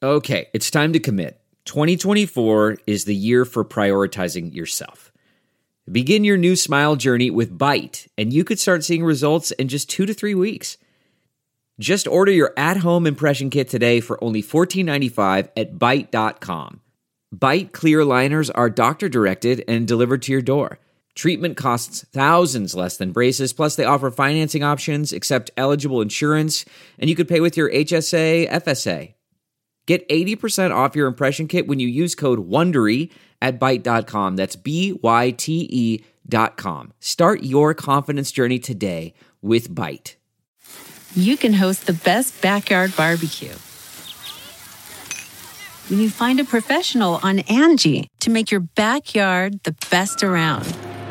Okay, it's time to commit. 2024 is the year for prioritizing yourself. Begin your new smile journey with Byte, and you could start seeing results in just 2 to 3 weeks. Just order your at-home impression kit today for only $14.95 at Byte.com. Byte clear liners are doctor-directed and delivered to your door. Treatment costs thousands less than braces, plus they offer financing options, accept eligible insurance, and you could pay with your HSA, FSA. Get 80% off your impression kit when you use code WONDERY at Byte.com. That's BYTE.com. Start your confidence journey today with Byte. You can host the best backyard barbecue when you find a professional on Angie to make your backyard the best around.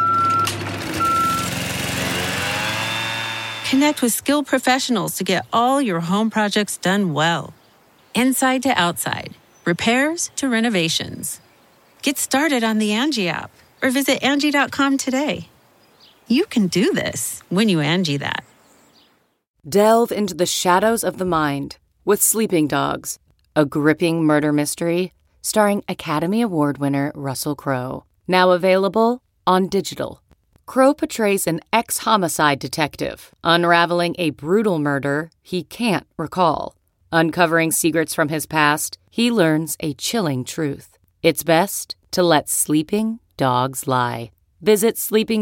Connect with skilled professionals to get all your home projects done well. Inside to outside, repairs to renovations. Get started on the Angie app or visit Angie.com today. You can do this when you Angie that. Delve into the shadows of the mind with Sleeping Dogs, a gripping murder mystery starring Academy Award winner Russell Crowe. Now available on digital. Crowe portrays an ex-homicide detective unraveling a brutal murder he can't recall. Uncovering secrets from his past, he learns a chilling truth. It's best to let sleeping dogs lie. Visit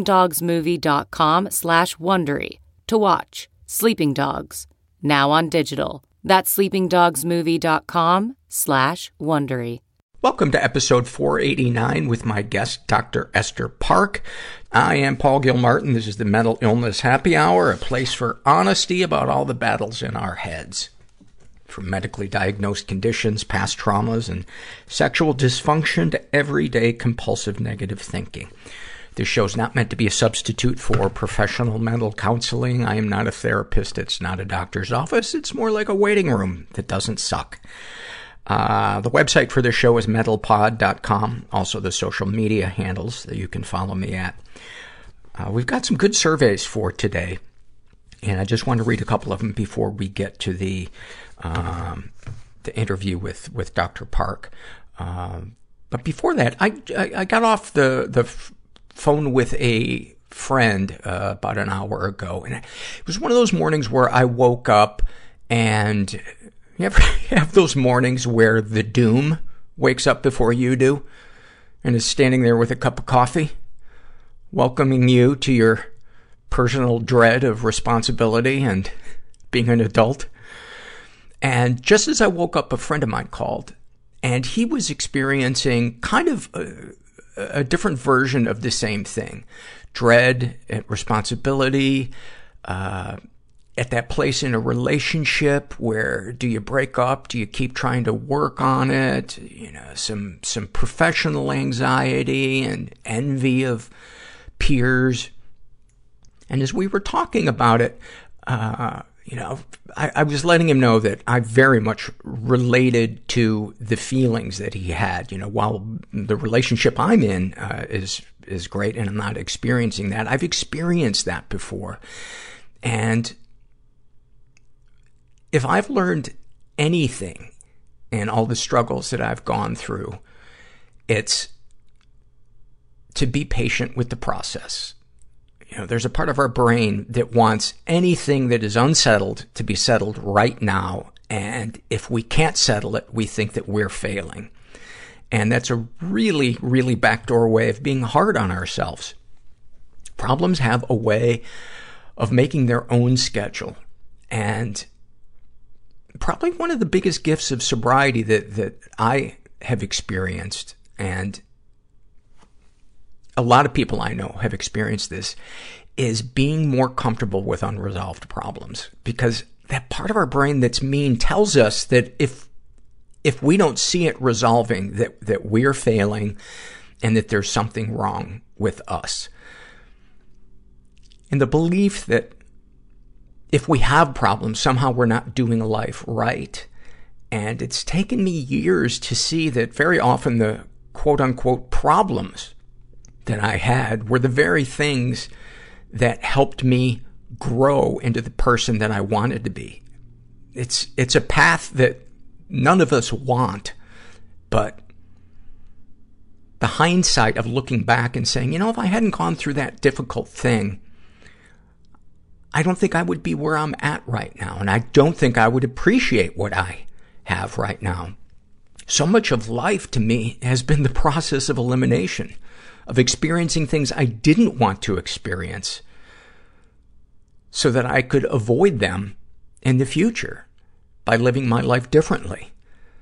sleepingdogsmovie.com/Wondery to watch Sleeping Dogs, now on digital. That's sleepingdogsmovie.com/Wondery. Welcome to episode 489 with my guest, Dr. Esther Park. I am Paul Gilmartin. This is the Mental Illness Happy Hour, a place for honesty about all the battles in our heads. From medically diagnosed conditions, past traumas, and sexual dysfunction to everyday compulsive negative thinking. This show is not meant to be a substitute for professional mental counseling. I am not a therapist. It's not a doctor's office. It's more like a waiting room that doesn't suck. The website for this show is mentalpod.com. Also the social media handles that you can follow me at. We've got some good surveys for today, and I just want to read a couple of them before we get to the interview with Dr. Park. But before that, I got off the phone with a friend about an hour ago, and it was one of those mornings where I woke up, and you ever have those mornings where the doom wakes up before you do and is standing there with a cup of coffee, welcoming you to your personal dread of responsibility and being an adult? And just as I woke up, a friend of mine called, and he was experiencing kind of a different version of the same thing. Dread and responsibility, at that place in a relationship where do you break up? Do you keep trying to work on it? You know, some professional anxiety and envy of peers. And as we were talking about it, I was letting him know that I very much related to the feelings that he had. You know, while the relationship I'm in is great and I'm not experiencing that, I've experienced that before. And if I've learned anything in all the struggles that I've gone through, it's to be patient with the process. You know, there's a part of our brain that wants anything that is unsettled to be settled right now. And if we can't settle it, we think that we're failing. And that's a really, really backdoor way of being hard on ourselves. Problems have a way of making their own schedule. And probably one of the biggest gifts of sobriety that I have experienced, and a lot of people I know have experienced this, is being more comfortable with unresolved problems. Because that part of our brain that's mean tells us that if we don't see it resolving, that we're failing and that there's something wrong with us. And the belief that if we have problems, somehow we're not doing life right. And it's taken me years to see that very often the quote-unquote problems that I had were the very things that helped me grow into the person that I wanted to be. It's a path that none of us want. But the hindsight of looking back and saying, if I hadn't gone through that difficult thing, I don't think I would be where I'm at right now. And I don't think I would appreciate what I have right now. So much of life to me has been the process of elimination, of experiencing things I didn't want to experience so that I could avoid them in the future by living my life differently.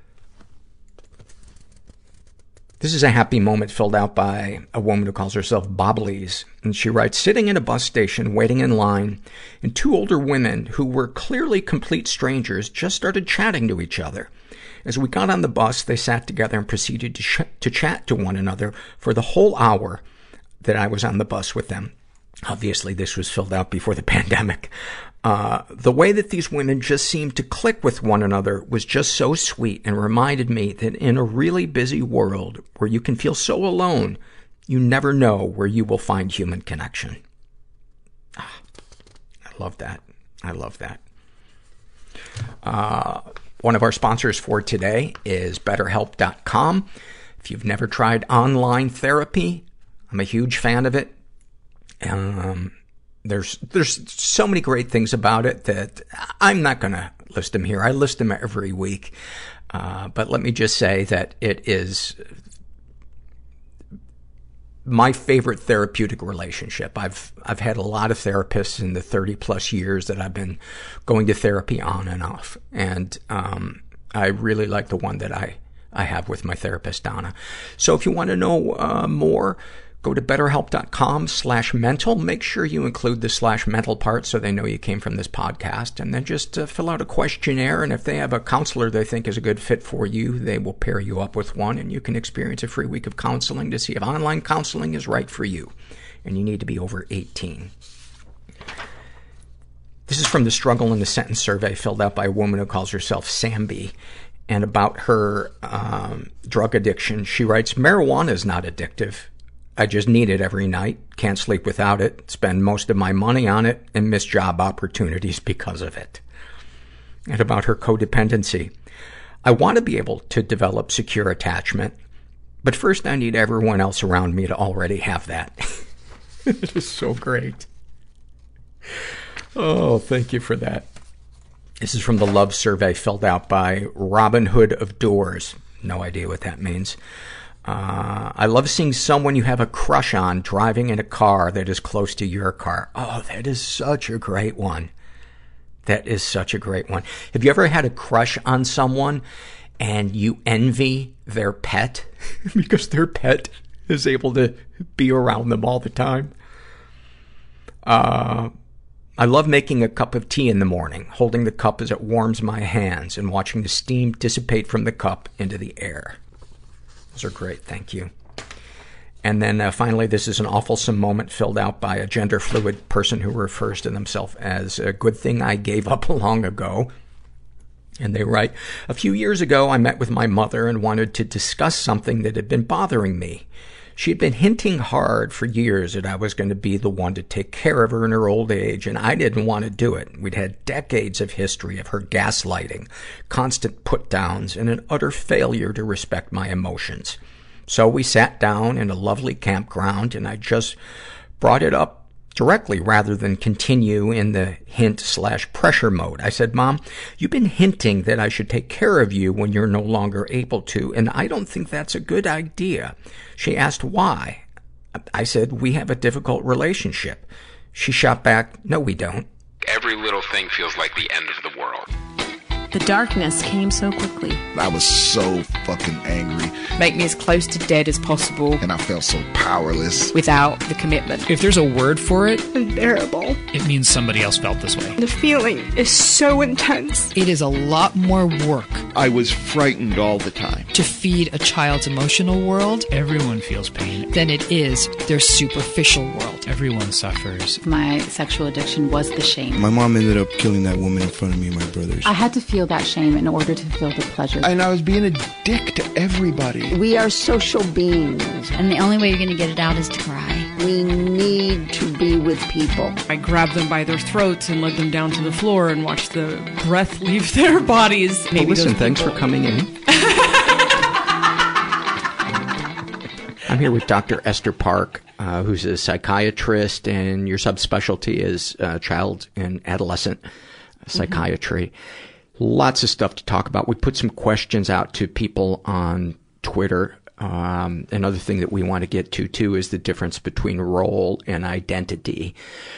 This is a happy moment filled out by a woman who calls herself Bobblies. And she writes, sitting in a bus station, waiting in line, and two older women who were clearly complete strangers just started chatting to each other. As we got on the bus, they sat together and proceeded to chat to one another for the whole hour that I was on the bus with them. Obviously, this was filled out before the pandemic. The way that these women just seemed to click with one another was just so sweet and reminded me that in a really busy world where you can feel so alone, you never know where you will find human connection. I love that. I love that. One of our sponsors for today is BetterHelp.com. If you've never tried online therapy, I'm a huge fan of it. There's so many great things about it that I'm not gonna list them here. I list them every week. But let me just say that it is my favorite therapeutic relationship. I've had a lot of therapists in the 30+ years that I've been going to therapy on and off. And, I really like the one that I have with my therapist, Donna. So if you want to know, more, go to betterhelp.com/mental. Make sure you include the /mental part so they know you came from this podcast. And then just fill out a questionnaire. And if they have a counselor they think is a good fit for you, they will pair you up with one. And you can experience a free week of counseling to see if online counseling is right for you. And you need to be over 18. This is from the Struggle in a Sentence survey filled out by a woman who calls herself Samby. And about her drug addiction, she writes, marijuana is not addictive. I just need it every night, can't sleep without it, spend most of my money on it, and miss job opportunities because of it. And about her codependency. I want to be able to develop secure attachment, but first I need everyone else around me to already have that. It is so great. Oh, thank you for that. This is from the love survey filled out by Robin Hood of Doors. No idea what that means. I love seeing someone you have a crush on driving in a car that is close to your car. Oh, that is such a great one. That is such a great one. Have you ever had a crush on someone and you envy their pet because their pet is able to be around them all the time? I love making a cup of tea in the morning, holding the cup as it warms my hands and watching the steam dissipate from the cup into the air. Those are great. Thank you. And then finally, this is an awfulsome moment filled out by a gender fluid person who refers to themselves as a good thing I gave up long ago. And they write, a few years ago, I met with my mother and wanted to discuss something that had been bothering me. She had been hinting hard for years that I was going to be the one to take care of her in her old age, and I didn't want to do it. We'd had decades of history of her gaslighting, constant put-downs, and an utter failure to respect my emotions. So we sat down in a lovely campground, and I just brought it up directly rather than continue in the hint/pressure mode. I said, Mom, you've been hinting that I should take care of you when you're no longer able to, and I don't think that's a good idea. She asked why. I said, we have a difficult relationship. She shot back, no, we don't. Every little thing feels like the end of the world. The darkness came so quickly. I was so fucking angry. Make me as close to dead as possible. And I felt so powerless. Without the commitment. If there's a word for it, unbearable. It means somebody else felt this way. The feeling is so intense. It is a lot more work. I was frightened all the time. To feed a child's emotional world. Everyone feels pain. Than it is their superficial world. Everyone suffers. My sexual addiction was the shame. My mom ended up killing that woman in front of me and my brothers. I had to feel that shame in order to feel the pleasure. And I was being a dick to everybody. We are social beings. And the only way you're going to get it out is to cry. We need to be with people. I grabbed them by their throats and led them down to the floor and watched the breath leave their bodies. Well, listen, thanks for coming in. I'm here with Dr. Esther Park, who's a psychiatrist, and your subspecialty is child and adolescent psychiatry. Lots of stuff to talk about. We put some questions out to people on Twitter. Another thing that we want to get to, too, is the difference between role and identity.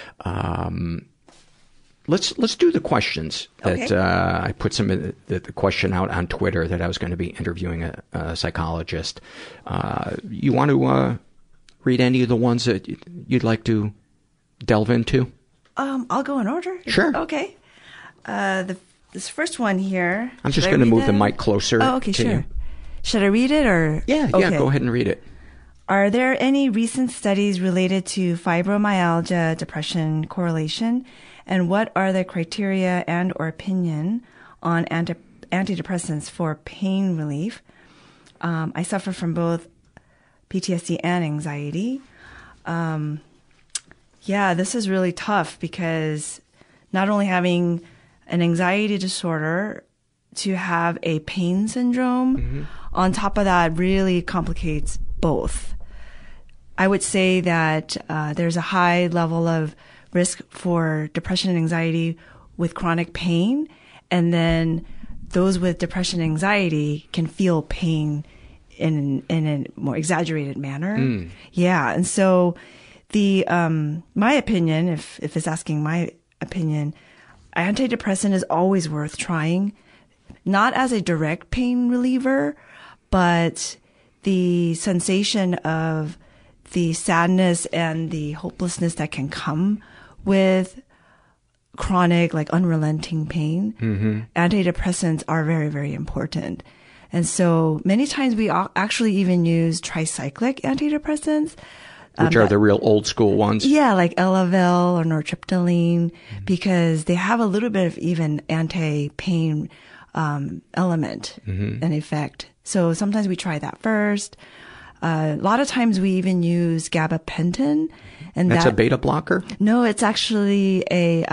Let's do the questions that I put some of the question out on Twitter that I was going to be interviewing a psychologist. You want to read any of the ones that you'd like to delve into? I'll go in order. Sure. Okay. This first one here. I'm just going to move the mic closer. Oh, okay, to sure. you. Should I read it or? Yeah, okay. Go ahead and read it. Are there any recent studies related to fibromyalgia, depression correlation? And what are the criteria and or opinion on antidepressants for pain relief? I suffer from both PTSD and anxiety. This is really tough because not only having an anxiety disorder, to have a pain syndrome on top of that really complicates both. I would say that there's a high level of risk for depression and anxiety with chronic pain, and then those with depression and anxiety can feel pain in a more exaggerated manner. Yeah, and so the my opinion, if it's asking my opinion, antidepressant is always worth trying. Not as a direct pain reliever, but the sensation of the sadness and the hopelessness that can come with chronic, like unrelenting pain. Antidepressants are very, very important. And so many times we actually even use tricyclic antidepressants. Which are the real old school ones? Yeah, like Elavil or nortriptyline, because they have a little bit of even anti-pain element and effect. So sometimes we try that first. A lot of times we even use gabapentin, and that's a beta blocker? No, it's actually it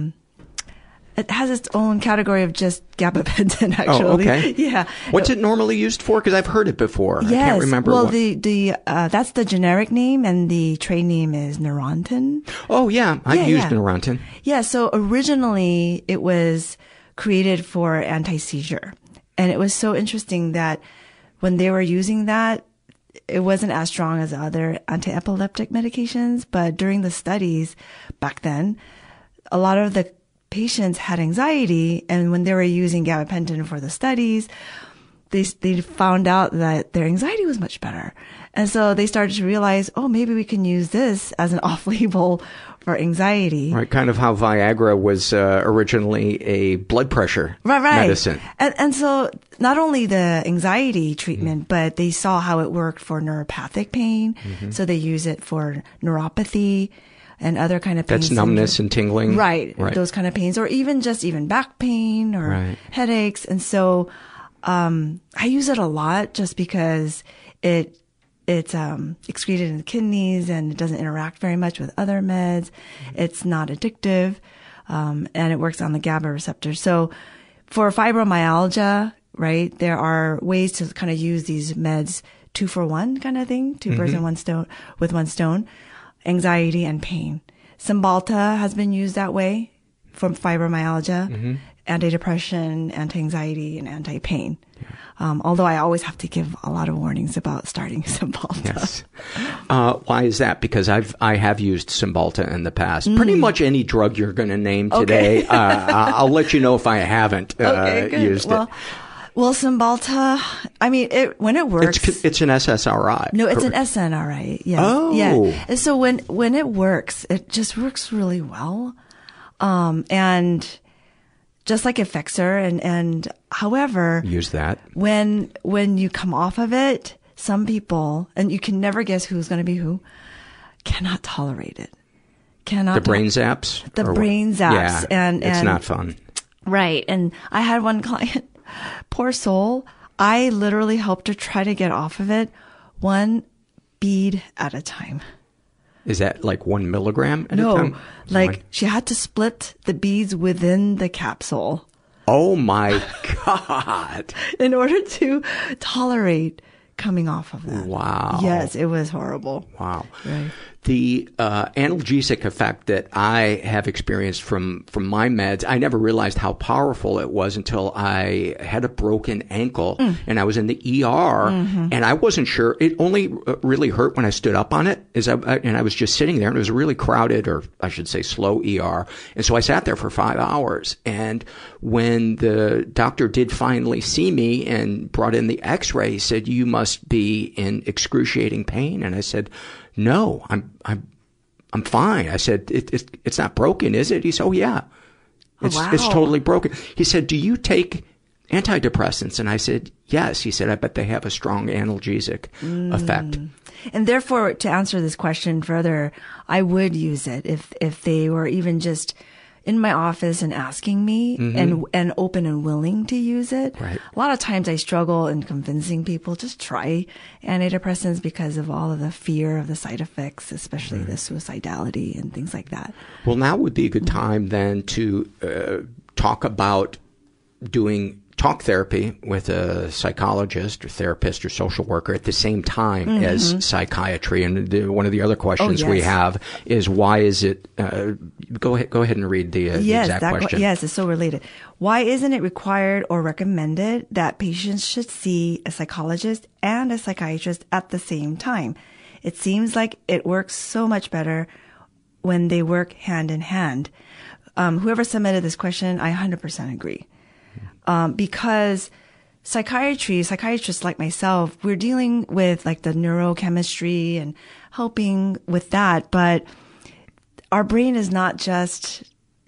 has its own category of just gabapentin, actually. Oh, okay. Yeah. What's it normally used for? Because I've heard it before. Yes. I can't remember. Well, that's the generic name, and the trade name is Neurontin. Oh, yeah. I've used Neurontin. Yeah. So originally it was created for anti-seizure. And it was so interesting that when they were using that, it wasn't as strong as other anti-epileptic medications. But during the studies back then, a lot of the patients had anxiety. And when they were using gabapentin for the studies, they found out that their anxiety was much better. And so they started to realize, oh, maybe we can use this as an off-label for anxiety. Right, kind of how Viagra was originally a blood pressure medicine. And so not only the anxiety treatment, but they saw how it worked for neuropathic pain. So they use it for neuropathy and other kind of pain. That's numbness and tingling. Right, those kind of pains, or even back pain or headaches. And so I use it a lot just because it's excreted in the kidneys and it doesn't interact very much with other meds. It's not addictive, and it works on the GABA receptor. So for fibromyalgia, right, there are ways to kind of use these meds 2 for 1 kind of thing, 2 birds with one stone, anxiety and pain. Cymbalta has been used that way for fibromyalgia, antidepresssion, anti-anxiety, and anti-pain. Although I always have to give a lot of warnings about starting Cymbalta. Yes. Why is that? Because I have used Cymbalta in the past. Pretty much any drug you're going to name today, I'll let you know if I haven't used it. Well, Cymbalta, I mean, when it works. It's an SSRI. No, it's an SNRI. Yes. Oh. Yeah. And so when it works, it just works really well. And just like Effexor and however. Use that. When you come off of it, some people, and you can never guess who's going to be who, cannot tolerate it. The brain zaps? The brain zaps. Yeah, and it's not fun. Right. And I had one client, poor soul, I literally helped her try to get off of it 1 bead at a time. Is that like 1 milligram at a No, time? like she had to split the beads within the capsule. Oh my God. In order to tolerate coming off of that. Wow. Yes, it was horrible. Wow. Right. The analgesic effect that I have experienced from my meds, I never realized how powerful it was until I had a broken ankle and I was in the ER and I wasn't sure. It only really hurt when I stood up on it and I was just sitting there and it was a really crowded, or I should say slow ER. And so I sat there for 5 hours. And when the doctor did finally see me and brought in the x-ray, he said, "You must be in excruciating pain." And I said, "No, I'm fine." I said, it's not broken, is it? He said, "Oh yeah, it's totally broken." He said, "Do you take antidepressants?" And I said, "Yes." He said, "I bet they have a strong analgesic effect." And therefore, to answer this question further, I would use it if they were even just in my office and asking me and open and willing to use it. Right. A lot of times I struggle in convincing people just try antidepressants because of all of the fear of the side effects, especially the suicidality and things like that. Well, now would be a good time then to talk about doing talk therapy with a psychologist or therapist or social worker at the same time as psychiatry. And one of the other questions we have is, why is it, go ahead and read the exact question. Yes, it's so related. Why isn't it required or recommended that patients should see a psychologist and a psychiatrist at the same time? It seems like it works so much better when they work hand in hand. Whoever submitted this question, I 100% agree. Because psychiatrists like myself, we're dealing with like the neurochemistry and helping with that, but our brain is not just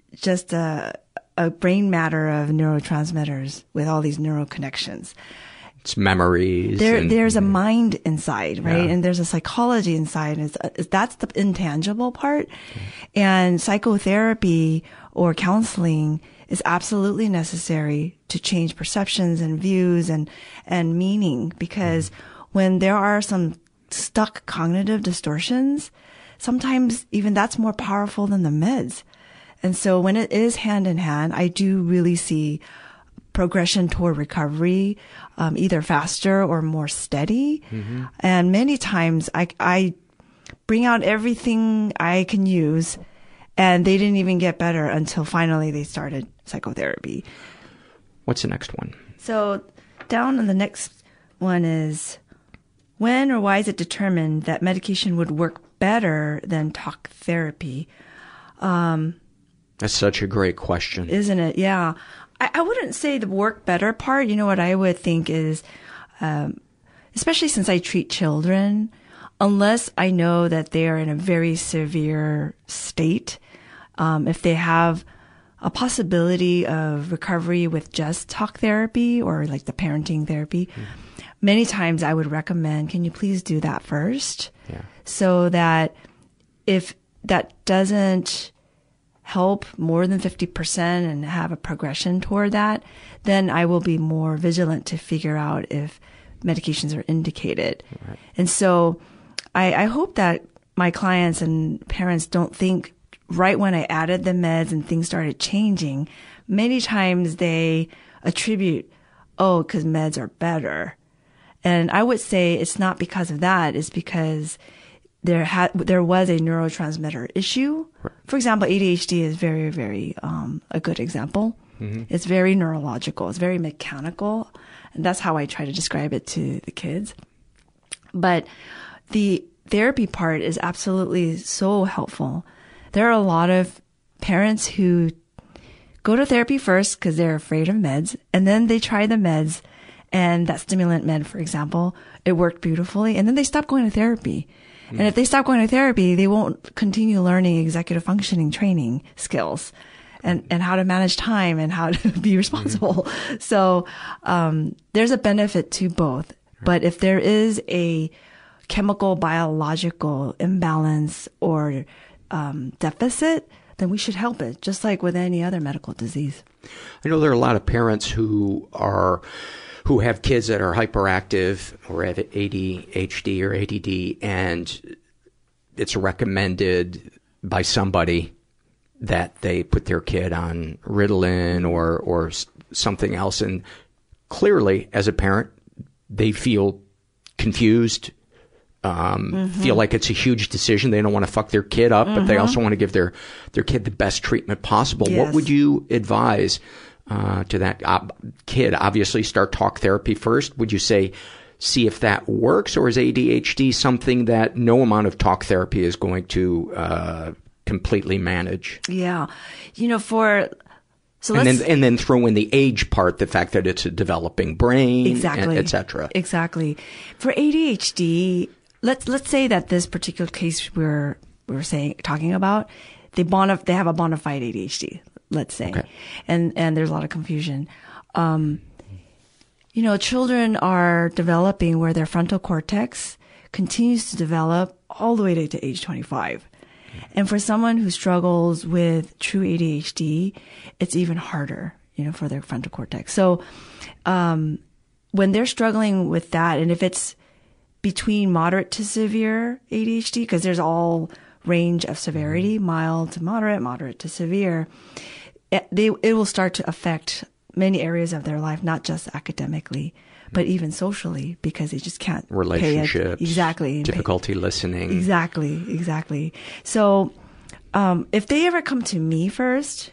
a brain matter of neurotransmitters with all these neural connections. It's memories. There's a mind inside, right? Yeah. And there's a psychology inside. And that's the intangible part. And psychotherapy or counseling is absolutely necessary to change perceptions and views and meaning, because when there are some stuck cognitive distortions, sometimes even that's more powerful than the meds. And so when it is hand in hand, I do really see progression toward recovery, either faster or more steady. And many times I bring out everything I can use, and they didn't even get better until finally they started psychotherapy. What's the next one? So down on the next one is, when or why is it determined that medication would work better than talk therapy? That's such a great question. Isn't it? Yeah. I wouldn't say the work better part. You know what I would think is, especially since I treat children, unless I know that they are in a very severe state, if they have a possibility of recovery with just talk therapy or like the parenting therapy, many times I would recommend, can you please do that first? Yeah. So that if that doesn't help more than 50% and have a progression toward that, then I will be more vigilant to figure out if medications are indicated. Right. And so I hope that my clients and parents don't think right when I added the meds and things started changing, many times they attribute, because meds are better. And I would say it's not because of that. It's because there was a neurotransmitter issue. For example, ADHD is very, very a good example. It's very neurological. It's very mechanical. And that's how I try to describe it to the kids. But the therapy part is absolutely so helpful. There are a lot of parents who go to therapy first because they're afraid of meds, and then they try the meds, and that stimulant med, for example, it worked beautifully, and then they stop going to therapy. And if they stop going to therapy, they won't continue learning executive functioning training skills and how to manage time and how to be responsible. So there's a benefit to both. But if there is a chemical, biological imbalance or deficit, then we should help it, just like with any other medical disease. I know there are a lot of parents who have kids that are hyperactive or have ADHD or ADD, and it's recommended by somebody that they put their kid on Ritalin or something else, and clearly, as a parent, they feel confused, feel like it's a huge decision. They don't want to fuck their kid up, but they also want to give their kid the best treatment possible. Yes. What would you advise to that kid? Obviously, start talk therapy first. Would you say, see if that works, or is ADHD something that no amount of talk therapy is going to completely manage? Yeah. And then throw in the age part, the fact that it's a developing brain, exactly, et cetera. Exactly. For ADHD, let's say that this particular case we're talking about, they have a bona fide ADHD, let's say, okay. and there's a lot of confusion. Children are developing where their frontal cortex continues to develop all the way to age 25. And for someone who struggles with true ADHD, it's even harder, for their frontal cortex. So, when they're struggling with that, and if it's between moderate to severe ADHD, because there's all range of severity, mild to moderate to severe, it will start to affect many areas of their life, not just academically, but even socially, because they just can't relationships, exactly, difficulty listening, exactly. So, if they ever come to me first,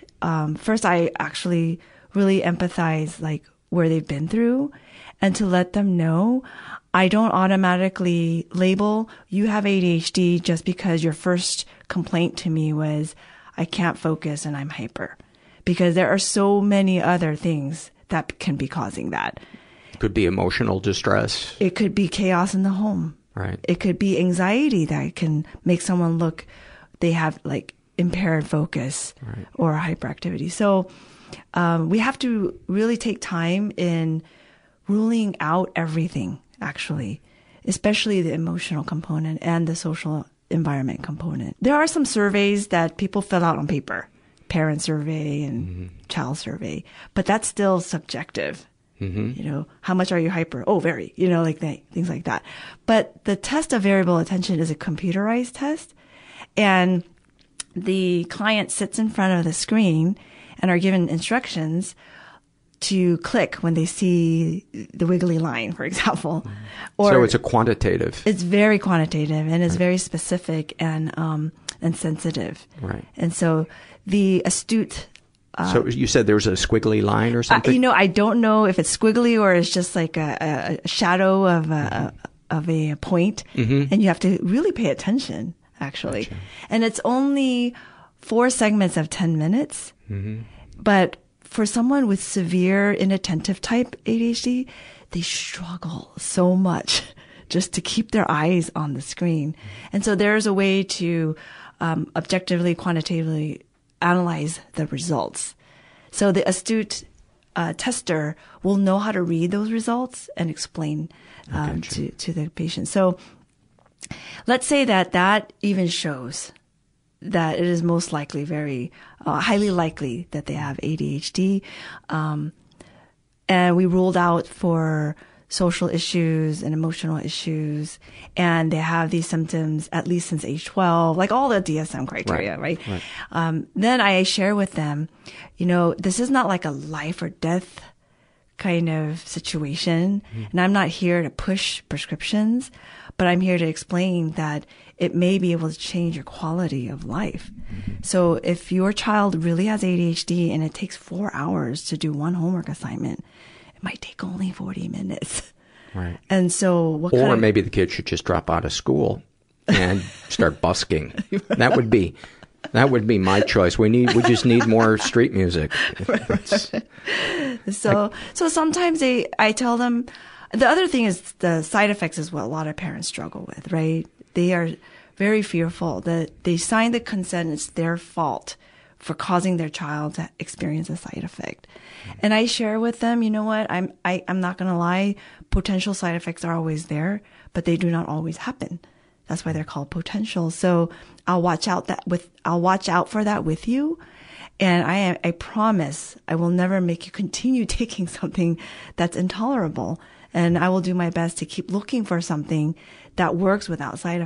I actually really empathize like where they've been through, and to let them know, I don't automatically label you have ADHD just because your first complaint to me was I can't focus and I'm hyper, because there are so many other things that can be causing that. Could be emotional distress. It could be chaos in the home. Right. It could be anxiety that can make someone look, they have like impaired focus, right, or hyperactivity. So we have to really take time in ruling out everything, actually, especially the emotional component and the social environment component. There are some surveys that people fill out on paper, parent survey and child survey, but that's still subjective. How much are you hyper? Oh, very, like that, things like that. But the test of variable attention is a computerized test, and the client sits in front of the screen and are given instructions to click when they see the wiggly line, for example. Or so it's a quantitative. It's very quantitative, and it's very specific and sensitive. Right. And so the astute. So you said there was a squiggly line or something? I don't know if it's squiggly or it's just like a shadow of a point, and you have to really pay attention, actually. Gotcha. And it's only 4 segments of 10 minutes. But for someone with severe inattentive type ADHD, they struggle so much just to keep their eyes on the screen. And so there's a way to objectively, quantitatively analyze the results. So the astute tester will know how to read those results and explain to the patient. So let's say that even shows that it is most likely, very highly likely, that they have ADHD. And we ruled out for social issues and emotional issues, and they have these symptoms at least since age 12, like all the DSM criteria, right? Then I share with them, this is not like a life or death kind of situation. And I'm not here to push prescriptions, but I'm here to explain that it may be able to change your quality of life. So if your child really has ADHD and it takes 4 hours to do one homework assignment, it might take only 40 minutes. Right. And so maybe the kid should just drop out of school and start busking. Right. That would be my choice. We just need more street music. Right. So sometimes I tell them, the other thing is the side effects is what a lot of parents struggle with, right? They are very fearful that they sign the consent. It's their fault for causing their child to experience a side effect. And I share with them, you know what? I'm not going to lie. Potential side effects are always there, but they do not always happen. That's why they're called potential. So I'll watch out for that with you. And I promise I will never make you continue taking something that's intolerable. And I will do my best to keep looking for something that works without side effect.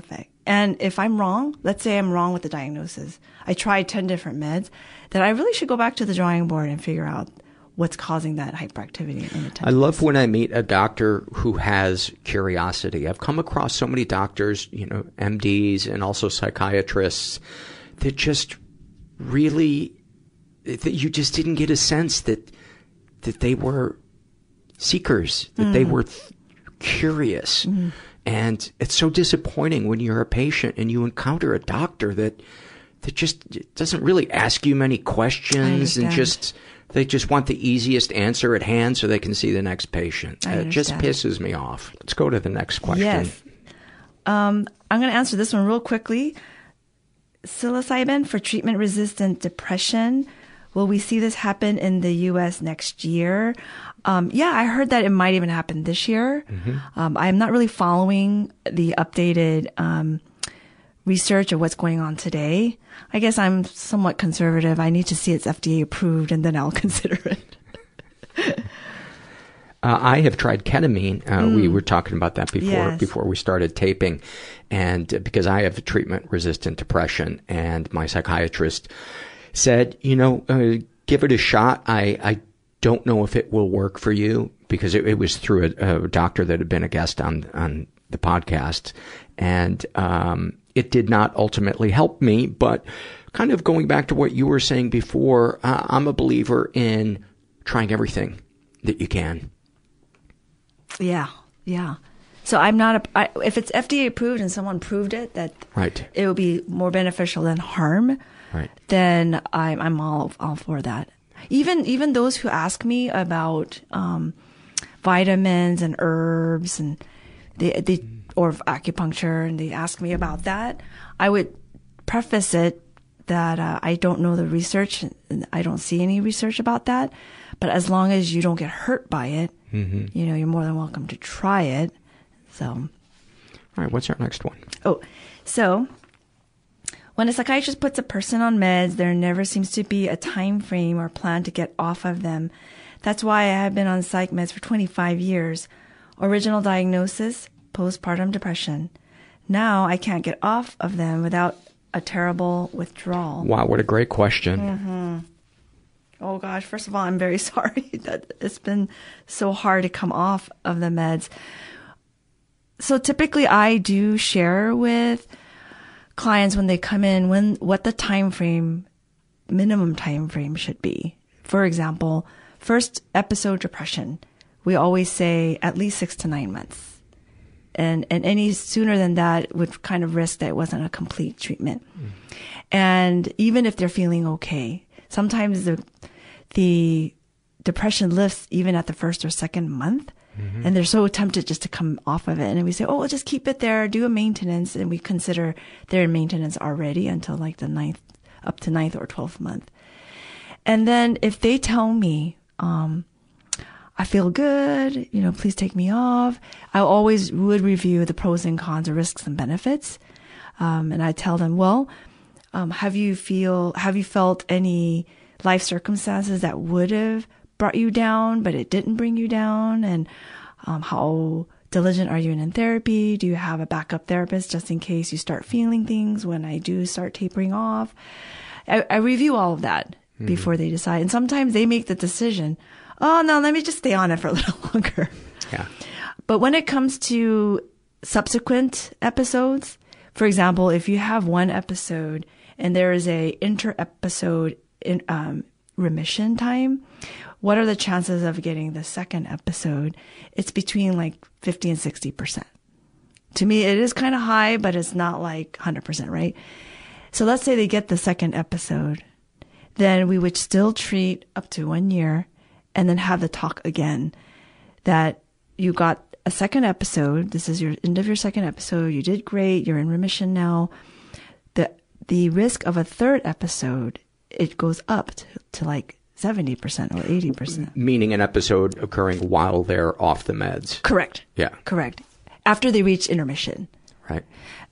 And if I'm wrong, let's say I'm wrong with the diagnosis, I tried 10 different meds, then I really should go back to the drawing board and figure out what's causing that hyperactivity and attentiveness. I love when I meet a doctor who has curiosity. I've come across so many doctors, MDs and also psychiatrists that just really, that you just didn't get a sense that they were seekers, that they were curious. And it's so disappointing when you're a patient and you encounter a doctor that just doesn't really ask you many questions and they just want the easiest answer at hand so they can see the next patient. It just pisses me off. Let's go to the next question. Yes. I'm going to answer this one real quickly. Psilocybin for treatment-resistant depression. Will we see this happen in the U.S. next year? Yeah, I heard that it might even happen this year. I'm not really following the updated research of what's going on today. I guess I'm somewhat conservative. I need to see it's FDA approved and then I'll consider it. I have tried ketamine. We were talking about that before we started taping. And because I have treatment-resistant depression and my psychiatrist said, give it a shot. I don't know if it will work for you because it was through a doctor that had been a guest on the podcast. And it did not ultimately help me, but kind of going back to what you were saying before, I'm a believer in trying everything that you can. Yeah. So I'm not if it's FDA approved and someone proved it that it will be more beneficial than harm, then I'm all for that. Even those who ask me about vitamins and herbs and or acupuncture, and they ask me about that, I would preface it that I don't know the research, and I don't see any research about that. But as long as you don't get hurt by it, you're more than welcome to try it. So, all right, what's our next one? So when a psychiatrist puts a person on meds, there never seems to be a time frame or plan to get off of them. That's why I have been on psych meds for 25 years. Original diagnosis, postpartum depression. Now I can't get off of them without a terrible withdrawal. Wow, what a great question. Oh gosh, first of all, I'm very sorry that it's been so hard to come off of the meds. So typically I do share with clients when they come in what the minimum time frame should be. For example, first episode depression, we always say at least 6 to 9 months. And any sooner than that would kind of risk that it wasn't a complete treatment. And even if they're feeling okay, sometimes the depression lifts even at the first or second month. And they're so tempted just to come off of it. And we say, we'll just keep it there, do a maintenance. And we consider they're in maintenance already until like the 9th or 12th month. And then if they tell me, I feel good, please take me off, I always would review the pros and cons or risks and benefits. And I tell them, have you felt any life circumstances that would have brought you down, but it didn't bring you down? And how diligent are you in therapy? Do you have a backup therapist just in case you start feeling things when I do start tapering off? I review all of that before they decide. And sometimes they make the decision, oh, no, let me just stay on it for a little longer. Yeah. But when it comes to subsequent episodes, for example, if you have one episode and there is a inter-episode remission time, what are the chances of getting the second episode? It's between like 50 and 60%. To me, it is kind of high, but it's not like 100%, right? So let's say they get the second episode. Then we would still treat up to 1 year and then have the talk again that you got a second episode. This is your end of your second episode. You did great. You're in remission now. The risk of a third episode, it goes up to like 70% or 80%. Meaning an episode occurring while they're off the meds. Correct. Yeah. Correct. After they reach intermission. Right.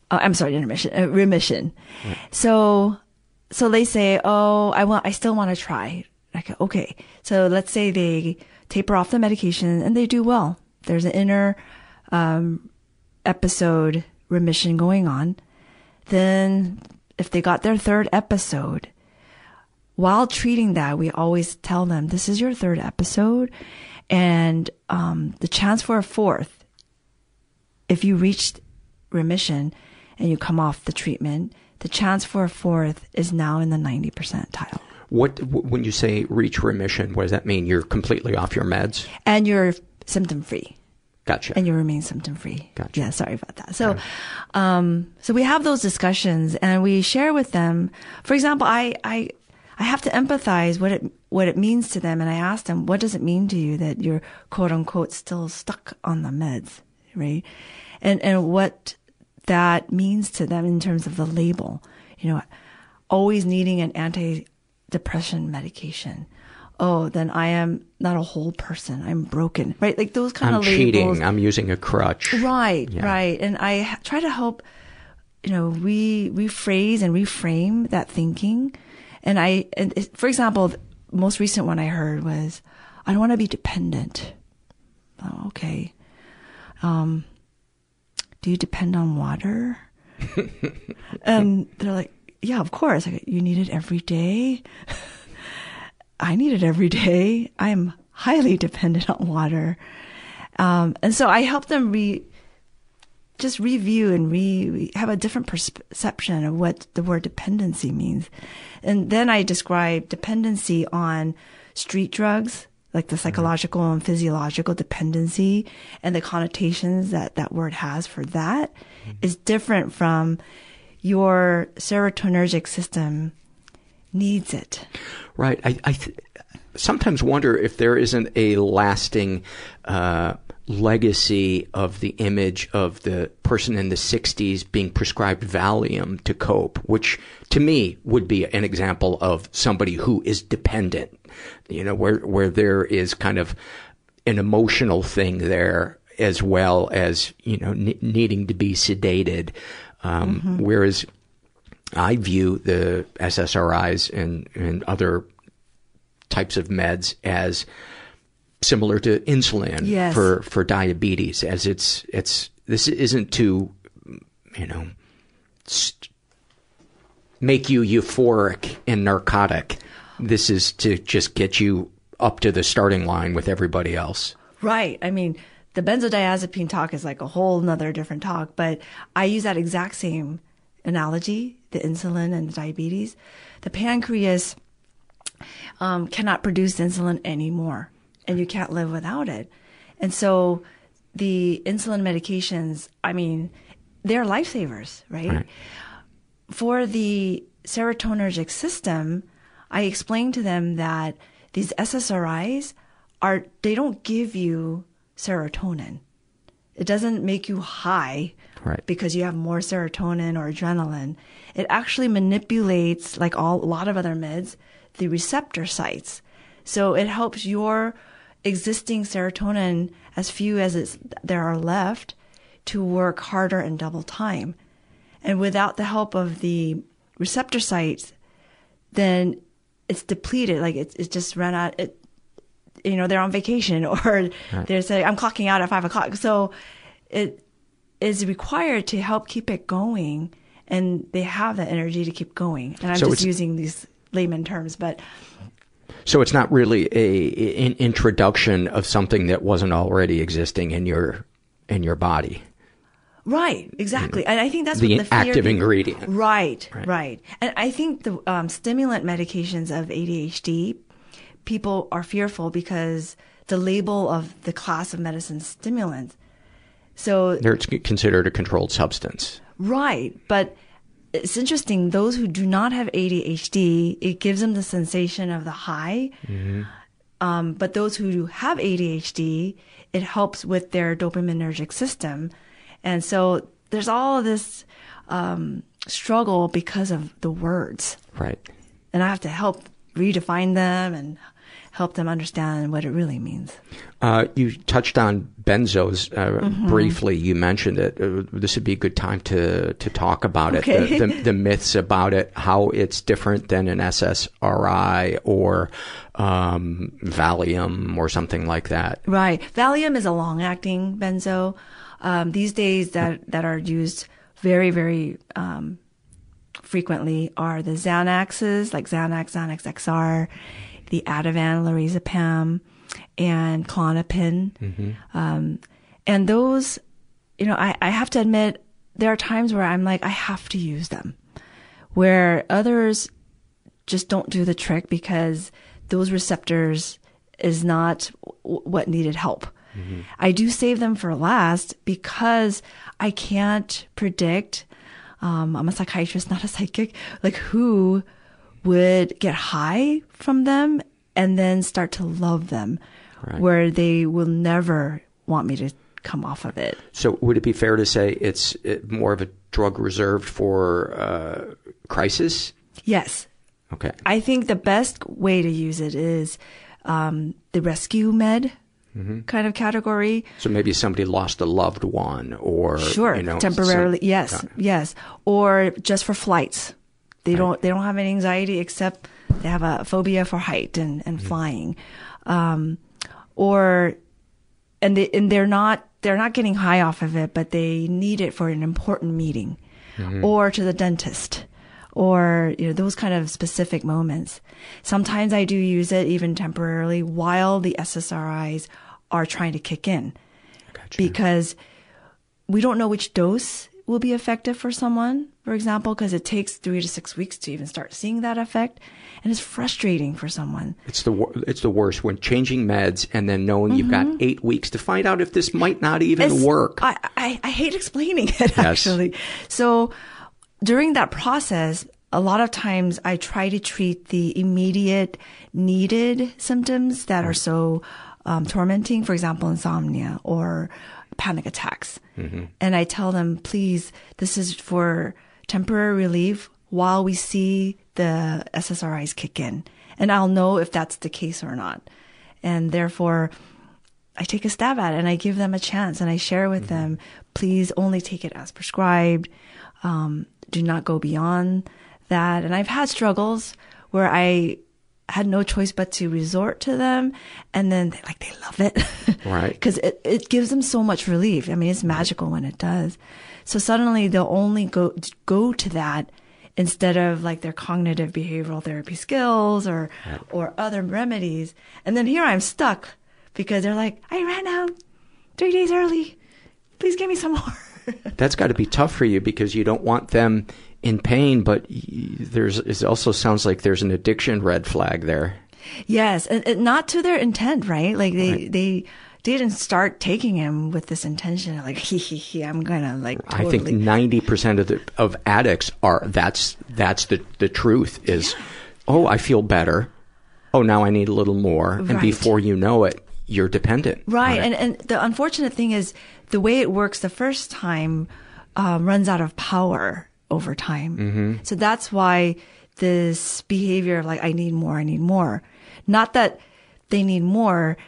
Remission. Right. So they say, I still want to try. Okay. So let's say they taper off the medication and they do well. There's an inner episode remission going on. then if they got their third episode, while treating that, we always tell them, this is your third episode, and the chance for a fourth, if you reached remission and you come off the treatment, the chance for a fourth is now in the 90 percentile. When you say reach remission, what does that mean? You're completely off your meds? And you're symptom-free. Gotcha. And you remain symptom-free. Gotcha. Yeah, sorry about that. So, so we have those discussions and we share with them. For example, I have to empathize what it means to them, and I ask them, what does it mean to you that you're quote unquote still stuck on the meds, right? And what that means to them in terms of the label, always needing an antidepressant medication. Oh, then I am not a whole person. I'm broken, right? Like those kind of labels. I'm cheating. I'm using a crutch. Right, yeah. Right. And I try to help, rephrase and reframe that thinking. And for example, the most recent one I heard was, I don't want to be dependent. Oh, okay. Do you depend on water? And they're like, yeah, of course. You need it every day. I need it every day. I am highly dependent on water. And so I help them just review and have a different perception of what the word dependency means. And then I describe dependency on street drugs, like the psychological and physiological dependency, and the connotations that word has for that is different from your serotonergic system needs it. Right. I sometimes wonder if there isn't a lasting legacy of the image of the person in the 60s being prescribed Valium to cope, which to me would be an example of somebody who is dependent, where there is kind of an emotional thing there as well as, needing to be sedated. Whereas I view the SSRIs and other types of meds as similar to insulin. Yes. for diabetes, as this isn't to, make you euphoric and narcotic. This is to just get you up to the starting line with everybody else. Right. I mean, the benzodiazepine talk is like a whole nother different talk, but I use that exact same analogy, the insulin and the diabetes. The pancreas cannot produce insulin anymore, and you can't live without it. And so the insulin medications, I mean, they're lifesavers, right? For the serotonergic system, I explained to them that these SSRIs they don't give you serotonin. It doesn't make you high because you have more serotonin or adrenaline. It actually manipulates, like a lot of other meds, the receptor sites. So it helps your existing serotonin, as few as there are left, to work harder and double time. And without the help of the receptor sites, then it's depleted. Like it's just run out. They're on vacation or they're saying, I'm clocking out at 5 o'clock. So it is required to help keep it going, and they have that energy to keep going. And I'm just using these layman terms, but. So it's not really an introduction of something that wasn't already existing in your body. Right, exactly. And I think that's the what the active ingredient. Right. And I think the stimulant medications of ADHD, people are fearful because the label of the class of medicine stimulants. So they're considered a controlled substance. Right, but it's interesting. Those who do not have ADHD, it gives them the sensation of the high. Mm-hmm. But those who have ADHD, it helps with their dopaminergic system. And so there's all of this struggle because of the words. Right. And I have to help redefine them and help them understand what it really means. You touched on benzos briefly. You mentioned it. This would be a good time to talk about it. The myths about it, how it's different than an SSRI or Valium or something like that. Right. Valium is a long-acting benzo. These days that are used very, very frequently are the Xanaxes, like Xanax, Xanax XR, the Ativan, lorazepam, and Klonopin. And those, I have to admit, there are times where I'm like, I have to use them, where others just don't do the trick because those receptors is not what needed help. I do save them for last because I can't predict, I'm a psychiatrist, not a psychic, like who would get high from them and then start to love them, where they will never want me to come off of it. So would it be fair to say it's more of a drug reserved for crisis? Yes. Okay. I think the best way to use it is the rescue med kind of category. So maybe somebody lost a loved one or temporarily. Yes. Or just for flights. They don't have any anxiety except they have a phobia for height and flying. And they're not getting high off of it, but they need it for an important meeting or to the dentist or those kind of specific moments. Sometimes I do use it even temporarily while the SSRIs are trying to kick in. Gotcha. Because we don't know which dose will be effective for someone, for example, because it takes 3 to 6 weeks to even start seeing that effect. And it's frustrating for someone. It's the worst when changing meds and then knowing you've got 8 weeks to find out if this might not even work. I hate explaining it, actually. So during that process, a lot of times I try to treat the immediate needed symptoms that are so tormenting, for example, insomnia or panic attacks. And I tell them, please, this is for temporary relief while we see the SSRIs kick in. And I'll know if that's the case or not. And therefore, I take a stab at it and I give them a chance and I share with them, please only take it as prescribed. Do not go beyond that. And I've had struggles where I had no choice but to resort to them. And then they love it. Right. Because it gives them so much relief. I mean, it's magical when it does. So suddenly they'll only go to that instead of like their cognitive behavioral therapy skills or other remedies. And then here I'm stuck because they're like, I ran out 3 days early. Please give me some more. That's got to be tough for you because you don't want them in pain, but it also sounds like there's an addiction red flag there. Yes, and not to their intent, right? Like they didn't start taking him with this intention, like I'm gonna like. Totally. I think 90% of addicts are. That's the truth. Is I feel better. Oh, now I need a little more, and before you know it, you're dependent. Right, and the unfortunate thing is the way it works the first time runs out of power over time. So that's why this behavior of like, I need more. Not that they need more,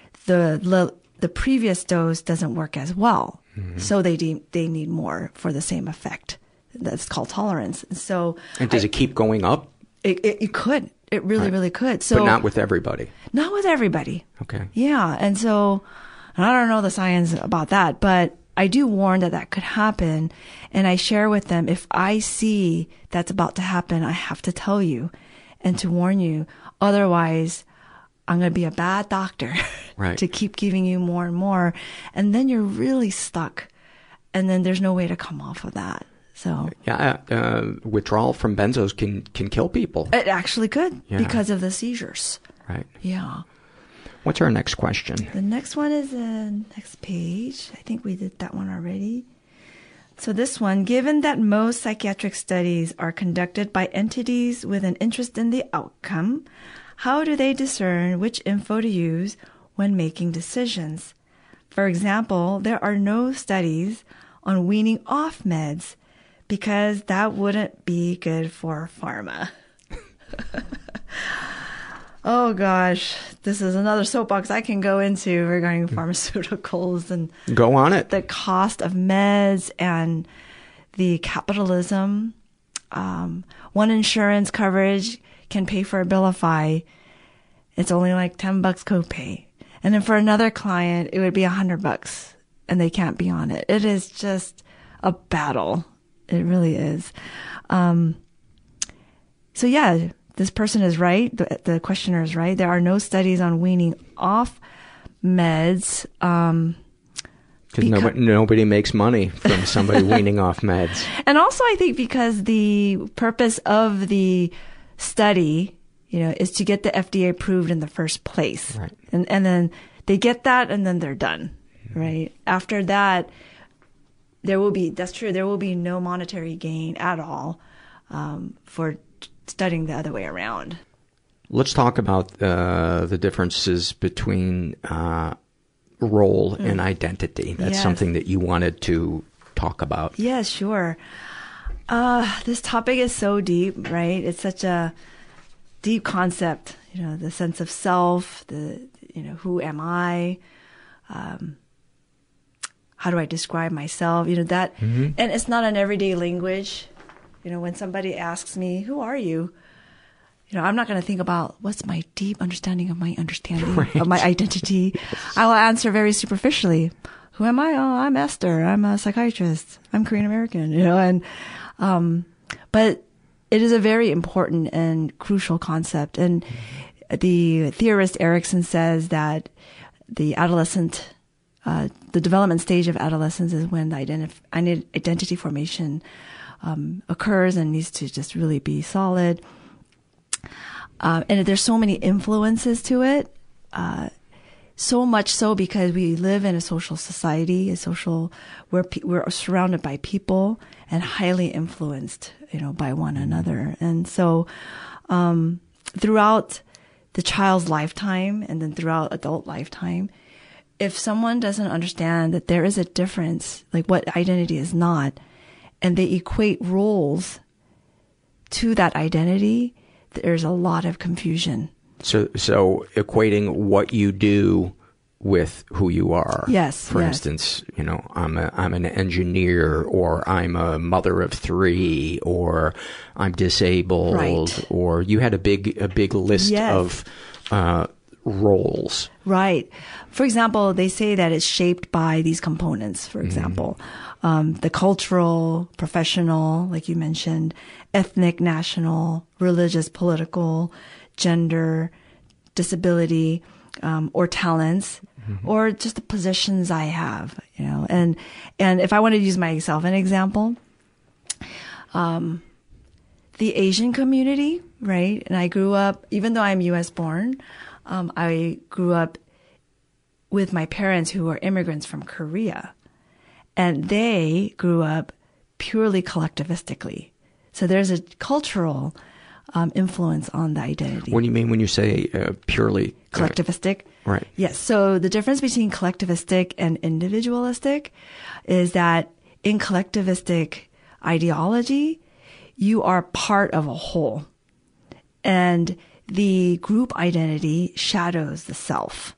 the previous dose doesn't work as well. So they need more for the same effect. That's called tolerance. So and does it keep going up? It could. It really could. So, but not with everybody. Not with everybody. Okay. Yeah. And so I don't know the science about that, but I do warn that could happen. And I share with them, if I see that's about to happen, I have to tell you and to warn you. Otherwise, I'm going to be a bad doctor to keep giving you more and more. And then you're really stuck. And then there's no way to come off of that. So withdrawal from benzos can kill people. It actually could because of the seizures. Right. Yeah. What's our next question? The next one is the next page. I think we did that one already. So this one, given that most psychiatric studies are conducted by entities with an interest in the outcome, how do they discern which info to use when making decisions? For example, there are no studies on weaning off meds because that wouldn't be good for pharma. Oh gosh, this is another soapbox I can go into regarding pharmaceuticals and go on it. The cost of meds and the capitalism. One insurance coverage can pay for Abilify. It's only like $10 copay, and then for another client, it would be $100, and they can't be on it. It is just a battle. It really is. So yeah, this person is right. The questioner is right. There are no studies on weaning off meds. Because nobody makes money from somebody weaning off meds. And also, I think because the purpose of the study, is to get the FDA approved in the first place. Right. And then they get that, and then they're done, right? After that, there will be no monetary gain at all for studying the other way around. Let's talk about the differences between role and identity. That's something that you wanted to talk about. Yeah, sure. This topic is so deep, right? It's such a deep concept, the sense of self, who am I? How do I describe myself? That, and it's not an everyday language. When somebody asks me, who are you? I'm not going to think about what's my deep understanding of my of my identity. Yes. I will answer very superficially. Who am I? Oh, I'm Esther. I'm a psychiatrist. I'm Korean American, but it is a very important and crucial concept. And the theorist Erikson says that the adolescent, the development stage of adolescence is when the identity formation occurs and needs to just really be solid. And there's so many influences to it, so much so because we live in a social society, where we're surrounded by people and highly influenced, by one another. And so, throughout the child's lifetime and then throughout adult lifetime, if someone doesn't understand that there is a difference, like what identity is not, and they equate roles to that identity, there's a lot of confusion. So equating what you do with who you are. Yes. For instance, I'm an engineer, or I'm a mother of 3, or I'm disabled, right. Or you had a big list of roles. Right. For example, they say that it's shaped by these components. For example, the cultural, professional, like you mentioned, ethnic, national, religious, political, gender, disability, or talents, or just the positions I have, and if I want to use myself an example, the Asian community, right? And I grew up, even though I'm U.S. born, I grew up with my parents who are immigrants from Korea, and they grew up purely collectivistically. So there's a cultural influence on the identity. What do you mean when you say purely collectivistic? Right. Yes. So the difference between collectivistic and individualistic is that in collectivistic ideology, you are part of a whole, and the group identity shadows the self.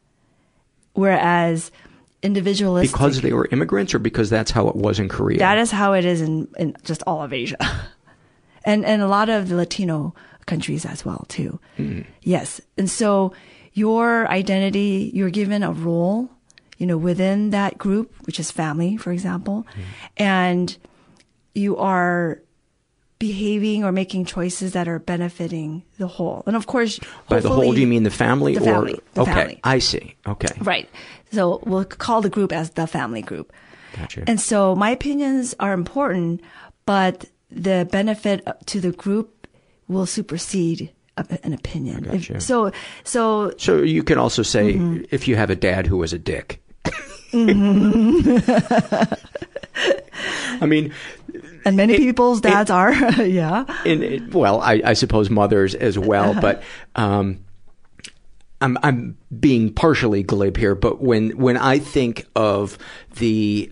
Whereas individualistic... Because they were immigrants, or because that's how it was in Korea? That is how it is in just all of Asia. And a lot of the Latino countries as well, too. Yes. And so your identity, you're given a role, within that group, which is family, for example, and you are behaving or making choices that are benefiting the whole. And of course, by the whole, do you mean the family? The family. The family. I see. Okay. Right. So we'll call the group as the family group. Gotcha. And so my opinions are important, but the benefit to the group will supersede an opinion. Gotcha. So you can also say if you have a dad who was a dick. I mean, and many people's dads are, yeah. I suppose mothers as well, but I'm being partially glib here. But when I think of the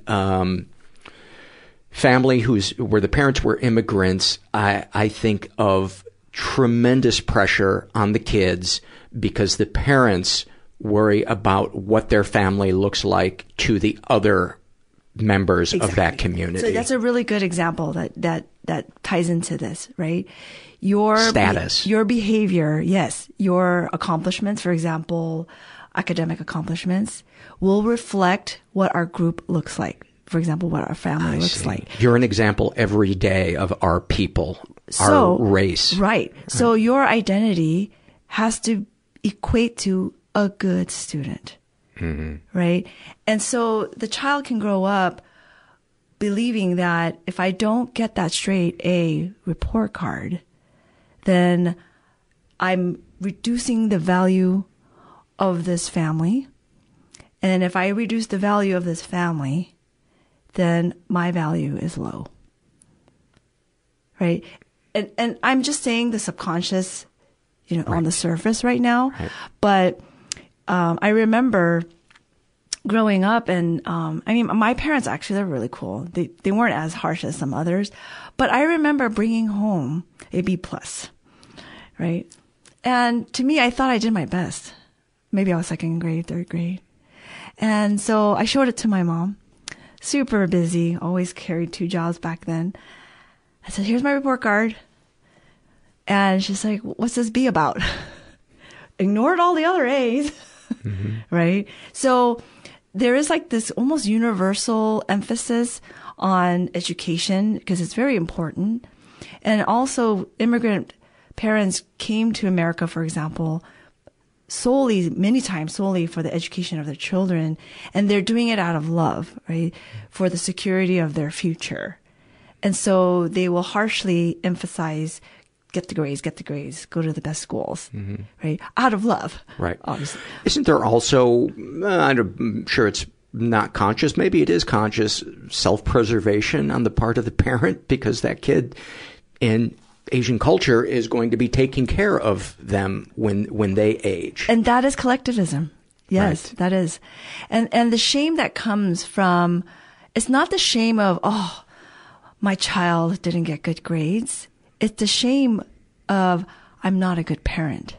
family where the parents were immigrants, I think of tremendous pressure on the kids because the parents worry about what their family looks like to the other members of that community. So that's a really good example that ties into this, right? Your status, your behavior, yes, your accomplishments, for example, academic accomplishments, will reflect what our group looks like. for example, what our family looks like. You're an example every day of our people, our race. Right. So your identity has to equate to a good student. Right? And so the child can grow up believing that if I don't get that straight A report card, then I'm reducing the value of this family. And if I reduce the value of this family, then my value is low. Right? And I'm just saying the subconscious, on the surface right now. Right. But I remember growing up, and my parents actually, they're really cool. They weren't as harsh as some others, but I remember bringing home a B+, right? And to me, I thought I did my best. Maybe I was second grade, third grade. And so I showed it to my mom. Super busy, always carried 2 jobs back then. I said, here's my report card. And she's like, what's this B about? Ignored all the other A's. Right? So there is like this almost universal emphasis on education because it's very important. And also immigrant parents came to America, for example, many times solely for the education of their children. And they're doing it out of love, right? For the security of their future. And so they will harshly emphasize get the grades, go to the best schools, right? Out of love. Right. Obviously. Isn't there also, I'm sure it's not conscious, maybe it is conscious, self-preservation on the part of the parent because that kid in Asian culture is going to be taking care of them when they age. And that is collectivism. Yes, right. That is. And the shame that comes from, it's not the shame of, my child didn't get good grades. It's the shame of, I'm not a good parent.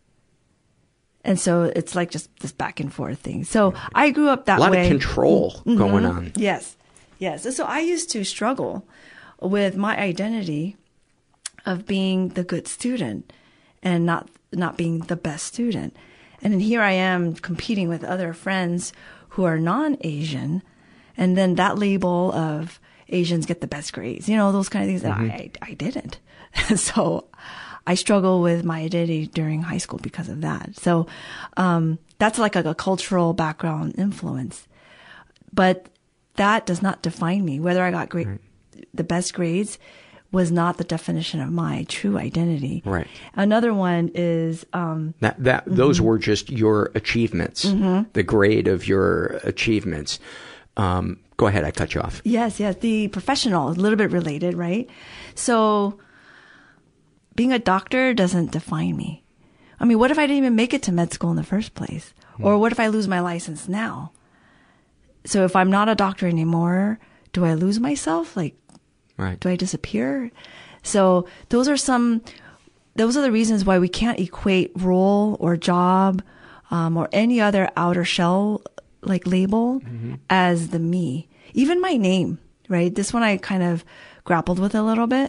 And so it's like just this back and forth thing. So I grew up that way. A lot of control going on. Yes. So I used to struggle with my identity of being the good student and not being the best student. And then here I am competing with other friends who are non-Asian. And then that label of Asians get the best grades, those kind of things that I didn't. So I struggle with my identity during high school because of that. So that's like a cultural background influence. But that does not define me. Whether I got the best grades was not the definition of my true identity. Right. Another one is those were just your achievements, the grade of your achievements. Go ahead, I cut you off. Yes. The professional, a little bit related, right? So being a doctor doesn't define me. I mean, what if I didn't even make it to med school in the first place? Or what if I lose my license now? So if I'm not a doctor anymore, do I lose myself? Right. Do I disappear? So those are the reasons why we can't equate role or job, or any other outer shell label as the me. Even my name, right? This one I kind of grappled with a little bit.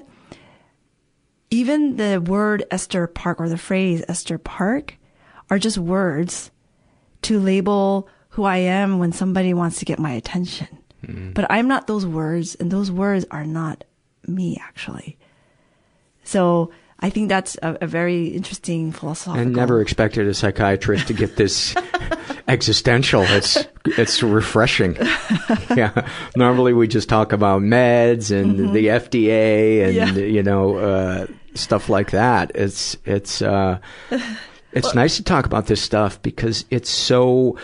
Even the word Esther Park or the phrase Esther Park are just words to label who I am when somebody wants to get my attention. But I'm not those words, and those words are not me, actually. So I think that's a very interesting philosophical. I never expected a psychiatrist to get this existential. It's refreshing. Yeah. Normally we just talk about meds and the FDA and stuff like that. It's nice to talk about this stuff because it's so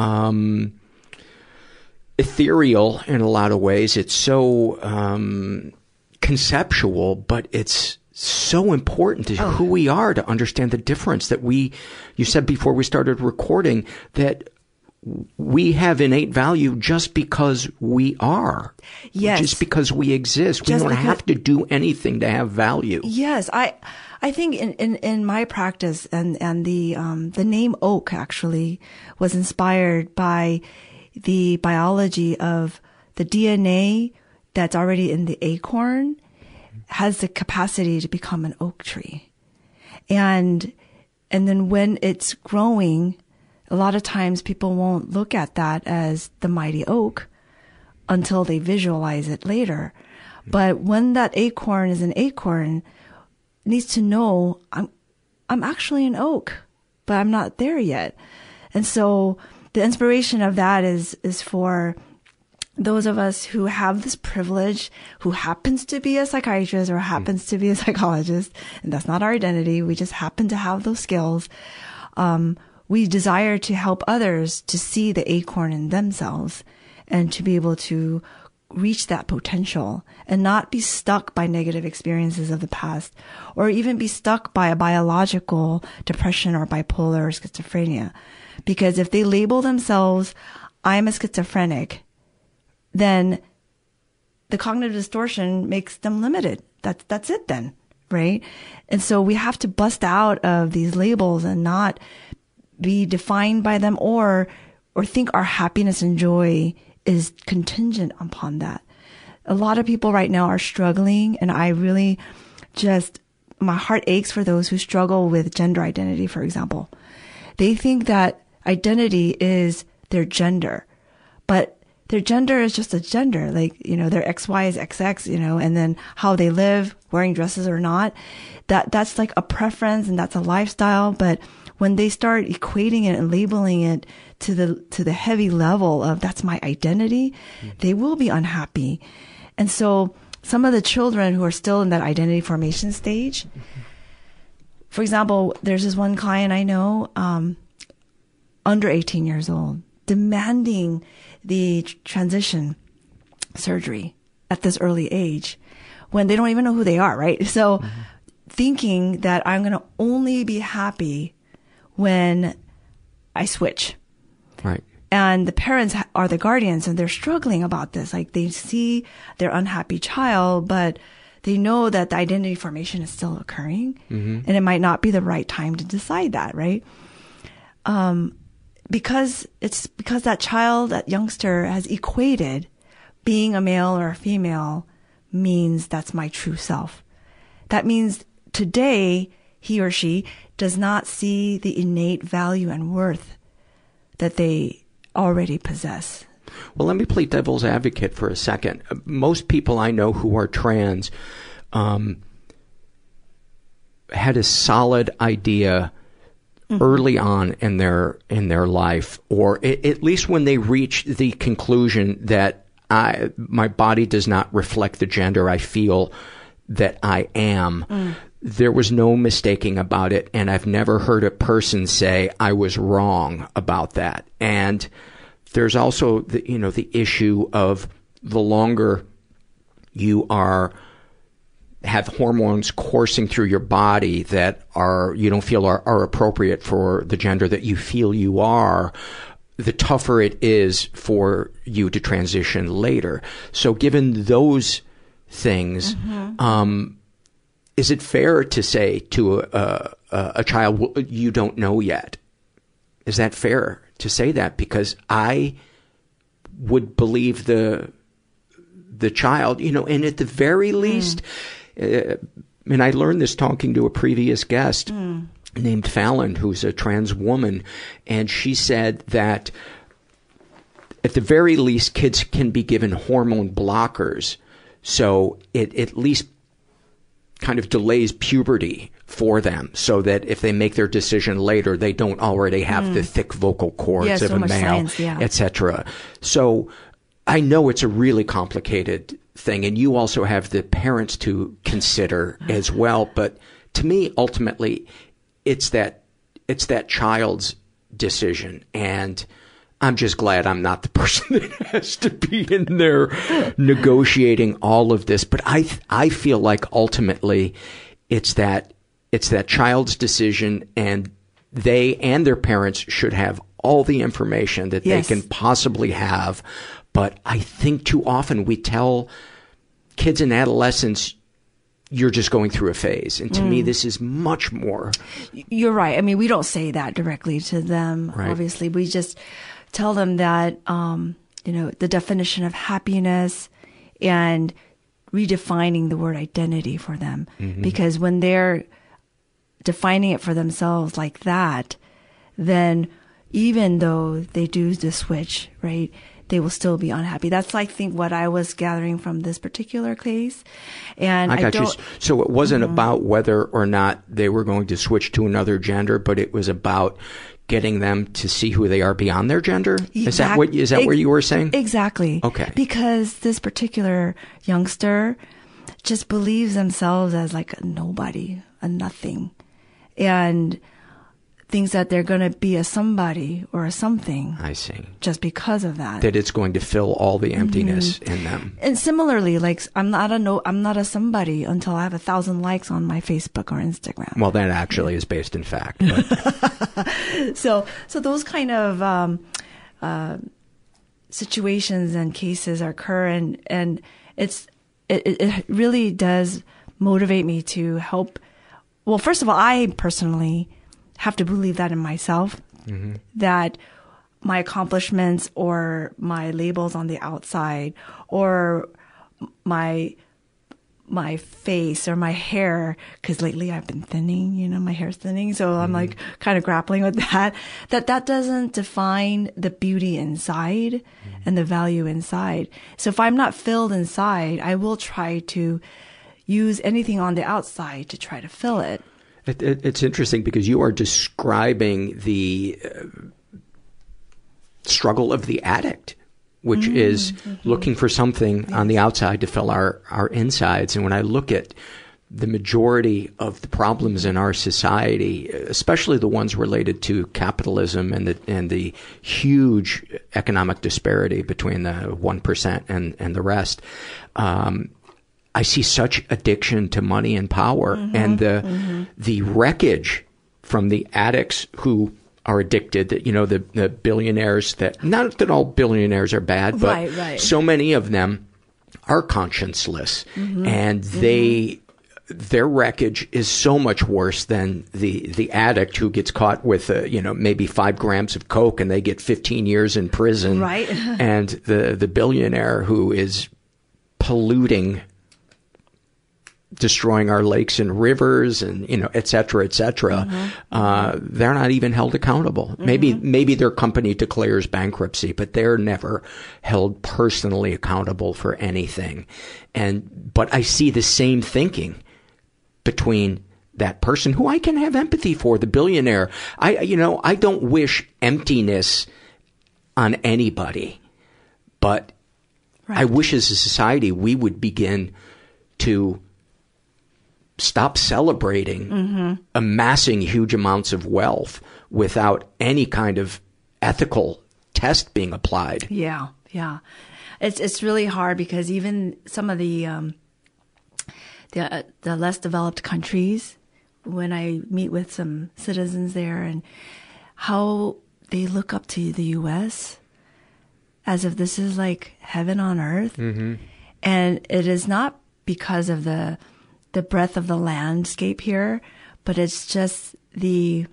ethereal in a lot of ways. It's so conceptual, but it's so important to who we are to understand the difference that you said before we started recording that we have innate value just because we are. Yes. Just because we exist. We don't have to do anything to have value. Yes. I think in my practice and the name oak actually was inspired by the biology of the DNA that's already in the acorn has the capacity to become an oak tree. And then when it's growing, a lot of times people won't look at that as the mighty oak, until they visualize it later. But when that acorn is an acorn, it needs to know I'm actually an oak, but I'm not there yet. And so the inspiration of that is for those of us who have this privilege, who happens to be a psychiatrist or happens to be a psychologist, and that's not our identity. We just happen to have those skills. We desire to help others to see the acorn in themselves and to be able to reach that potential and not be stuck by negative experiences of the past, or even be stuck by a biological depression or bipolar or schizophrenia. Because if they label themselves, I'm a schizophrenic, then the cognitive distortion makes them limited. That's it then, right? And so we have to bust out of these labels and not be defined by them or think our happiness and joy is contingent upon that. A lot of people right now are struggling, and I really my heart aches for those who struggle with gender identity, for example. They think that identity is their gender, but their gender is just a gender. Like, their XY is XX, and then how they live, wearing dresses or not, that's like a preference and that's a lifestyle. But when they start equating it and labeling it to the heavy level of that's my identity, they will be unhappy. And so some of the children who are still in that identity formation stage, for example, there's this one client I know, under 18 years old, demanding the transition surgery at this early age when they don't even know who they are, right? So thinking that I'm going to only be happy when I switch. Right. And the parents are the guardians and they're struggling about this. Like they see their unhappy child, but they know that the identity formation is still occurring and it might not be the right time to decide that, right? Because that child, that youngster has equated being a male or a female means that's my true self. That means today he or she does not see the innate value and worth that they already possess. Well, let me play devil's advocate for a second. Most people I know who are trans had a solid idea early on in their life, or at least when they reached the conclusion that my body does not reflect the gender I feel that I am. There was no mistaking about it, and I've never heard a person say I was wrong about that. And there's also the issue of the longer you have hormones coursing through your body that you don't feel are appropriate for the gender that you feel you are, the tougher it is for you to transition later. So given those things, is it fair to say to a child, you don't know yet? Is that fair to say that? Because I would believe the child, and at the very least, and I learned this talking to a previous guest named Fallon, who's a trans woman, and she said that at the very least, kids can be given hormone blockers, so it at least kind of delays puberty for them, so that if they make their decision later, they don't already have the thick vocal cords of a male, etc. So I know it's a really complicated thing, and you also have the parents to consider as well. But to me, ultimately, it's that child's decision, and I'm just glad I'm not the person that has to be in there negotiating all of this. But I feel like ultimately it's that child's decision, and they and their parents should have all the information that they can possibly have. But I think too often we tell kids and adolescents, you're just going through a phase. And to me, this is much more. You're right. I mean, we don't say that directly to them, obviously. We just tell them that, the definition of happiness and redefining the word identity for them. Because when they're defining it for themselves like that, then even though they do the switch, right, they will still be unhappy. That's, I think, what I was gathering from this particular case. And I got you. So it wasn't about whether or not they were going to switch to another gender, but it was about getting them to see who they are beyond their gender? Is that what you were saying? Exactly. Okay. Because this particular youngster just believes themselves as like a nobody, a nothing, and thinks that they're going to be a somebody or a something. I see. Just because of that. That it's going to fill all the emptiness in them. And similarly, like I'm not a somebody until I have 1,000 likes on my Facebook or Instagram. Well, that actually is based in fact. So those kind of situations and cases occur, and it really does motivate me to help. Well, first of all, I personally have to believe that in myself, that my accomplishments or my labels on the outside or my face or my hair, because lately I've been thinning, my hair's thinning. So I'm like kind of grappling with that doesn't define the beauty inside and the value inside. So if I'm not filled inside, I will try to use anything on the outside to try to fill it. It's interesting because you are describing the struggle of the addict, which is looking for something on the outside to fill our insides. And when I look at the majority of the problems in our society, especially the ones related to capitalism and the huge economic disparity between the 1% and the rest, I see such addiction to money and power, and the wreckage from the addicts who are addicted, that, the billionaires that, not that all billionaires are bad, but so many of them are conscienceless, and their wreckage is so much worse than the addict who gets caught with, maybe 5 grams of coke and they get 15 years in prison. Right. And the billionaire who is polluting, destroying our lakes and rivers and, et cetera, they're not even held accountable. Maybe their company declares bankruptcy, but they're never held personally accountable for anything. But I see the same thinking between that person who I can have empathy for, the billionaire. I don't wish emptiness on anybody, but I wish as a society we would begin to stop celebrating amassing huge amounts of wealth without any kind of ethical test being applied. Yeah. It's really hard because even some of the less developed countries, when I meet with some citizens there, and how they look up to the U.S. as if this is like heaven on earth, and it is not because of the breadth of the landscape here, but it's just the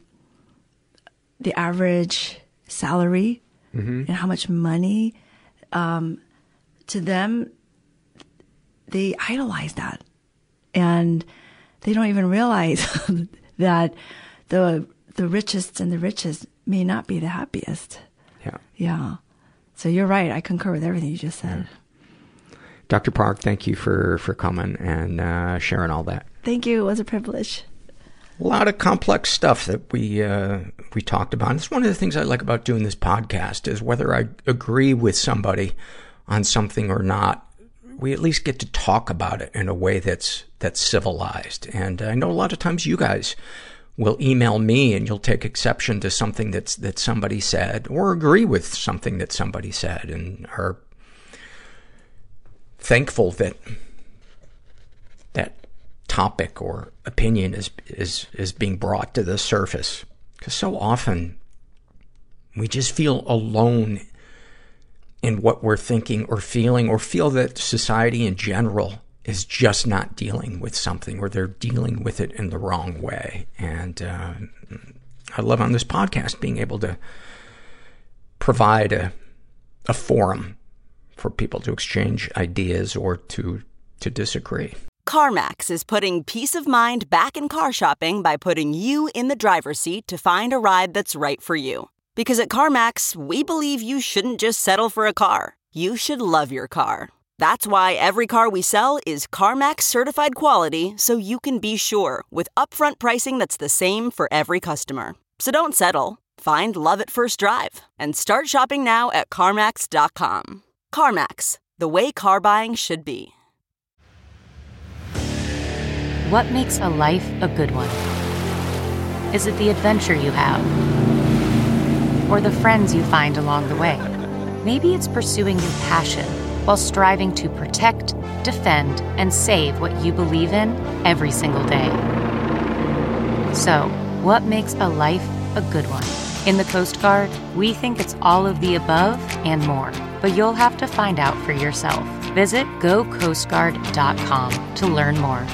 average salary and how much money, to them, they idolize that. And they don't even realize that the richest and the richest may not be the happiest. Yeah. So you're right. I concur with everything you just said. Dr. Park, thank you for coming and sharing all that. Thank you. It was a privilege. A lot of complex stuff that we talked about. And it's one of the things I like about doing this podcast is whether I agree with somebody on something or not, we at least get to talk about it in a way that's civilized. And I know a lot of times you guys will email me and you'll take exception to something that somebody said, or agree with something that somebody said, and are thankful that that topic or opinion is being brought to the surface. Because so often we just feel alone in what we're thinking or feeling, or feel that society in general is just not dealing with something, or they're dealing with it in the wrong way. And I love on this podcast being able to provide a forum for people to exchange ideas or to disagree. CarMax is putting peace of mind back in car shopping by putting you in the driver's seat to find a ride that's right for you. Because at CarMax, we believe you shouldn't just settle for a car. You should love your car. That's why every car we sell is CarMax certified quality, so you can be sure with upfront pricing that's the same for every customer. So don't settle. Find love at first drive and start shopping now at CarMax.com. CarMax, the way car buying should be. What makes a life a good one? Is it the adventure you have? Or the friends you find along the way? Maybe it's pursuing your passion while striving to protect, defend, and save what you believe in every single day. So, what makes a life a good one? In the Coast Guard, we think it's all of the above and more, but you'll have to find out for yourself. Visit GoCoastGuard.com to learn more.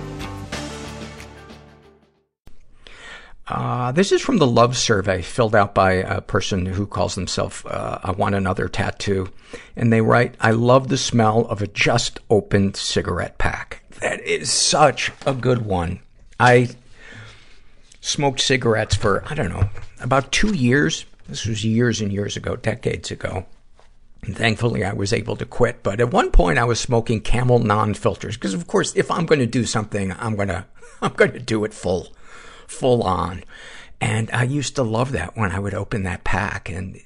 This is from the love survey filled out by a person who calls themselves I Want Another Tattoo. And they write, I love the smell of a just opened cigarette pack. That is such a good one. I smoked cigarettes for, I don't know, about 2 years. This was years and years ago, decades ago. And thankfully I was able to quit. But at one point I was smoking Camel non-filters. Because of course, if I'm going to do something, I'm going to do it full on. And I used to love that when I would open that pack. And,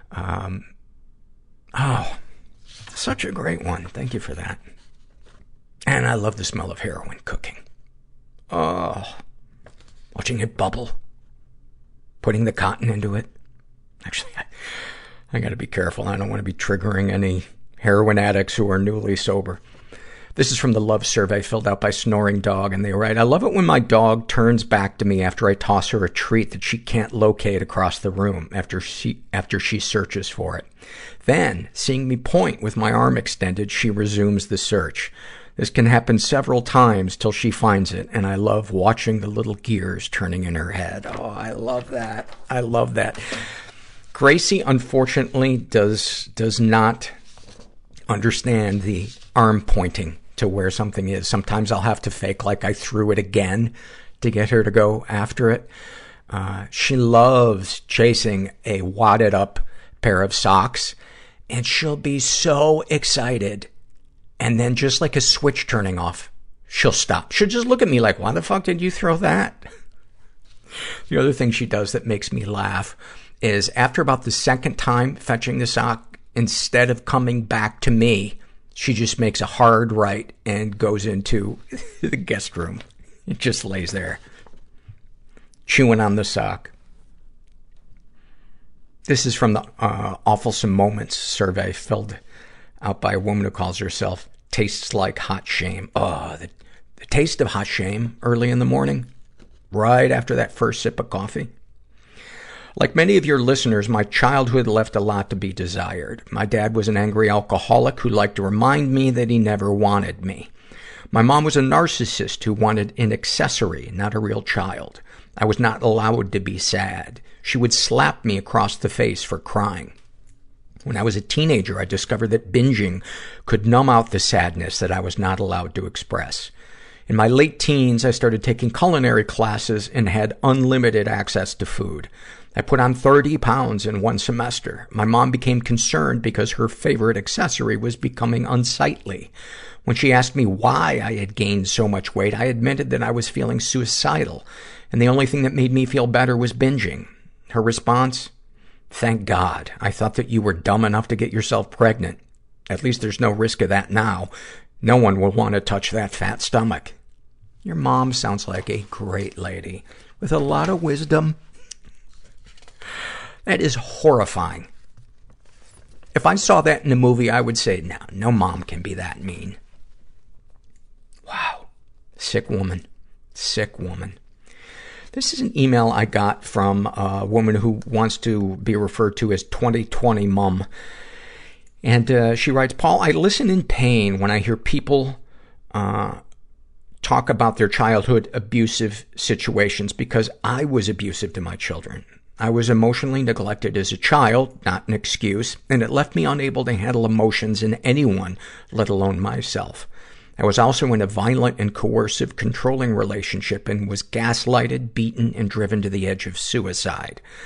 such a great one. Thank you for that. And I love the smell of heroin cooking. Oh, watching it bubble, putting the cotton into it. Actually, I gotta be careful. I don't want to be triggering any heroin addicts who are newly sober. This is from the love survey filled out by Snoring Dog, and they write, I love it when my dog turns back to me after I toss her a treat that she can't locate across the room after she searches for it. Then, seeing me point with my arm extended, she resumes the search. This can happen several times till she finds it, and I love watching the little gears turning in her head. Oh, I love that. I love that. Gracie, unfortunately, does not understand the arm pointing to where something is. Sometimes I'll have to fake like I threw it again to get her to go after it. She loves chasing a wadded up pair of socks, and she'll be so excited. And then just like a switch turning off, she'll stop. She'll just look at me like, why the fuck did you throw that? The other thing she does that makes me laugh is after about the second time fetching the sock, instead of coming back to me, she just makes a hard right and goes into the guest room. It just lays there, chewing on the sock. This is from the Awfulsome Moments survey filled out by a woman who calls herself Tastes Like Hot Shame. Oh, the taste of hot shame early in the morning, right after that first sip of coffee. Like many of your listeners, my childhood left a lot to be desired. My dad was an angry alcoholic who liked to remind me that he never wanted me. My mom was a narcissist who wanted an accessory, not a real child. I was not allowed to be sad. She would slap me across the face for crying. When I was a teenager, I discovered that binging could numb out the sadness that I was not allowed to express. In my late teens, I started taking culinary classes and had unlimited access to food. I put on 30 pounds in one semester. My mom became concerned because her favorite accessory was becoming unsightly. When she asked me why I had gained so much weight, I admitted that I was feeling suicidal, and the only thing that made me feel better was binging. Her response? Thank God. I thought that you were dumb enough to get yourself pregnant. At least there's no risk of that now. No one will want to touch that fat stomach. Your mom sounds like a great lady with a lot of wisdom. That is horrifying. If I saw that in a movie, I would say, no mom can be that mean. Wow. Sick woman. Sick woman. This is an email I got from a woman who wants to be referred to as 2020 Mom. And she writes, Paul, I listen in pain when I hear people talk about their childhood abusive situations because I was abusive to my children. I was emotionally neglected as a child, not an excuse, and it left me unable to handle emotions in anyone, let alone myself. I was also in a violent and coercive controlling relationship and was gaslighted, beaten, and driven to the edge of suicide.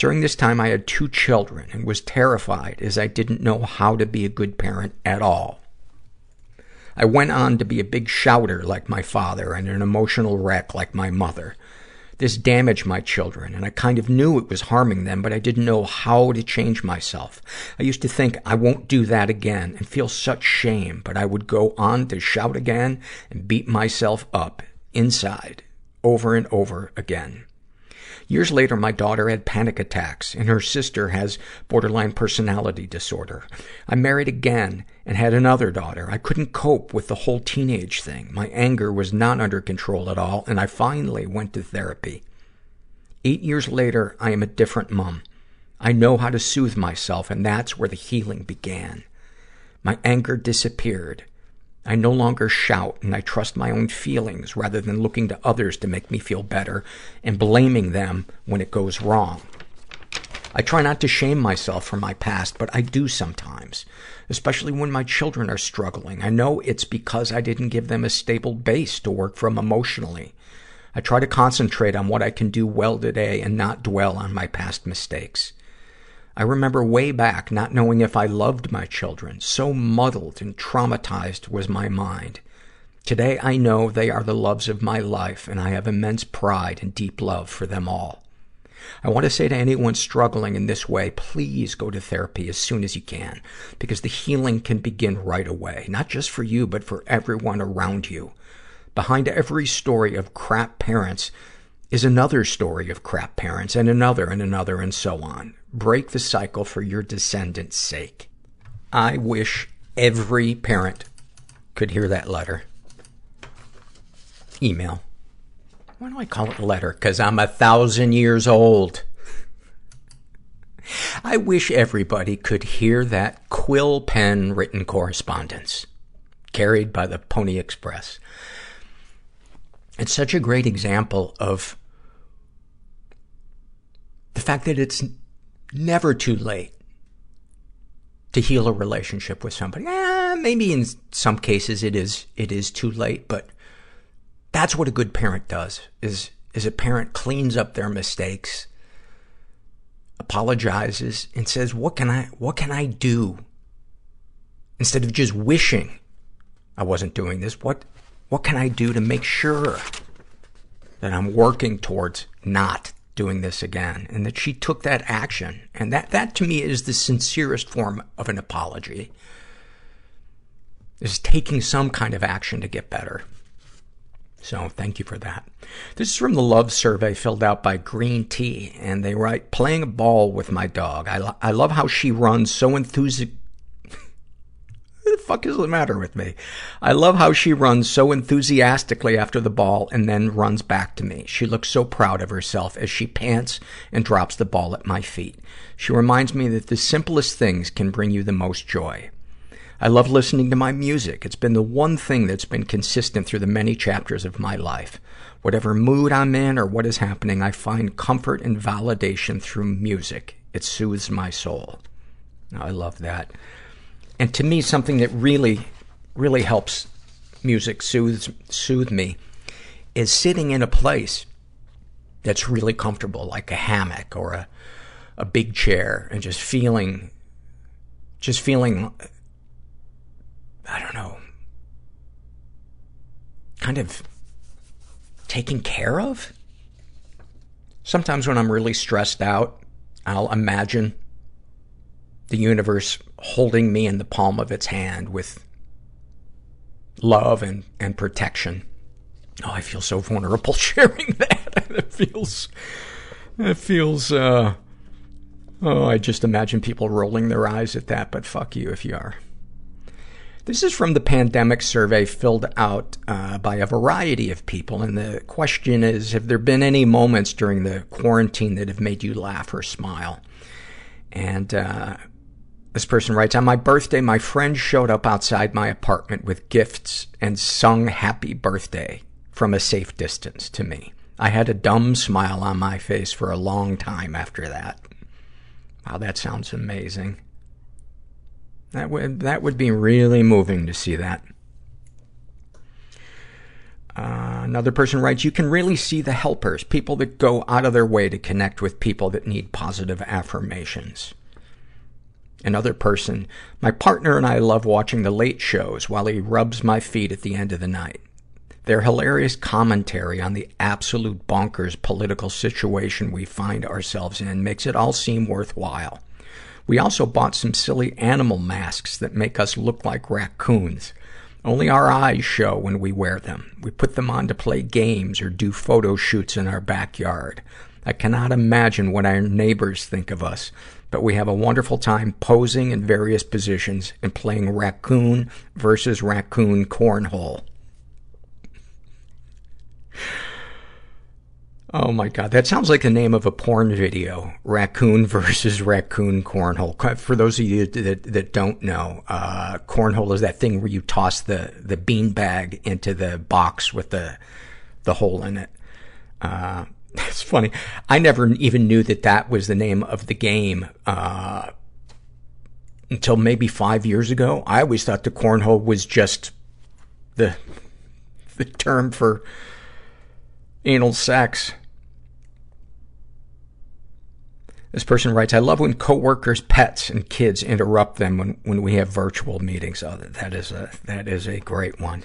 During this time, I had 2 children and was terrified as I didn't know how to be a good parent at all. I went on to be a big shouter like my father and an emotional wreck like my mother. This damaged my children, and I kind of knew it was harming them, but I didn't know how to change myself. I used to think I won't do that again and feel such shame, but I would go on to shout again and beat myself up inside over and over again. Years later, my daughter had panic attacks, and her sister has borderline personality disorder. I married again and had another daughter. I couldn't cope with the whole teenage thing. My anger was not under control at all, and I finally went to therapy. 8 years later, I am a different mom. I know how to soothe myself, and that's where the healing began. My anger disappeared. I no longer shout, and I trust my own feelings rather than looking to others to make me feel better and blaming them when it goes wrong. I try not to shame myself for my past, but I do sometimes, especially when my children are struggling. I know it's because I didn't give them a stable base to work from emotionally. I try to concentrate on what I can do well today and not dwell on my past mistakes. I remember way back not knowing if I loved my children. So muddled and traumatized was my mind. Today I know they are the loves of my life, and I have immense pride and deep love for them all. I want to say to anyone struggling in this way, please go to therapy as soon as you can, because the healing can begin right away, not just for you, but for everyone around you. Behind every story of crap parents is another story of crap parents, and another, and so on. Break the cycle for your descendants' sake. I wish every parent could hear that letter. Email. Why do I call it a letter? 'Cause I'm 1,000 years old. I wish everybody could hear that quill pen written correspondence carried by the Pony Express. It's such a great example of the fact that it's never too late to heal a relationship with somebody. Maybe in some cases it is too late, but that's what a good parent does, is a parent cleans up their mistakes, apologizes, and says, what can I do? Instead of just wishing I wasn't doing this, what can I do to make sure that I'm working towards not doing this again? And that she took that action. And that to me is the sincerest form of an apology. Is taking some kind of action to get better. So thank you for that. This is from the love survey filled out by Green Tea, and they write, playing a ball with my dog. I love how she runs so enthusiastically. What the fuck is the matter with me? I love how she runs so enthusiastically after the ball and then runs back to me. She looks so proud of herself as she pants and drops the ball at my feet. She reminds me that the simplest things can bring you the most joy. I love listening to my music. It's been the one thing that's been consistent through the many chapters of my life. Whatever mood I'm in or what is happening, I find comfort and validation through music. It soothes my soul. I love that. And to me, something that really, really helps music soothe me is sitting in a place that's really comfortable, like a hammock or a big chair, and just feeling, I don't know, kind of taken care of. Sometimes when I'm really stressed out, I'll imagine the universe holding me in the palm of its hand with love and protection. Oh, I feel so vulnerable sharing that. It feels, I just imagine people rolling their eyes at that, but fuck you if you are. This is from the pandemic survey filled out by a variety of people, and the question is, have there been any moments during the quarantine that have made you laugh or smile? And this person writes, on my birthday, my friend showed up outside my apartment with gifts and sung happy birthday from a safe distance to me. I had a dumb smile on my face for a long time after that. Wow, that sounds amazing. That would be really moving to see that. Another person writes, you can really see the helpers, people that go out of their way to connect with people that need positive affirmations. Another person, my partner and I love watching the late shows while he rubs my feet at the end of the night. Their hilarious commentary on the absolute bonkers political situation we find ourselves in makes it all seem worthwhile. We also bought some silly animal masks that make us look like raccoons. Only our eyes show when we wear them. We put them on to play games or do photo shoots in our backyard. I cannot imagine what our neighbors think of us, but we have a wonderful time posing in various positions and playing raccoon versus raccoon cornhole. Oh my God, that sounds like the name of a porn video. Raccoon versus raccoon cornhole. For those of you that don't know, cornhole is that thing where you toss the bean bag into the box with the hole in it. It's funny. I never even knew that was the name of the game, until maybe 5 years ago. I always thought the cornhole was just the term for anal sex. This person writes, I love when coworkers, pets, and kids interrupt them when we have virtual meetings. Oh, that is a great one.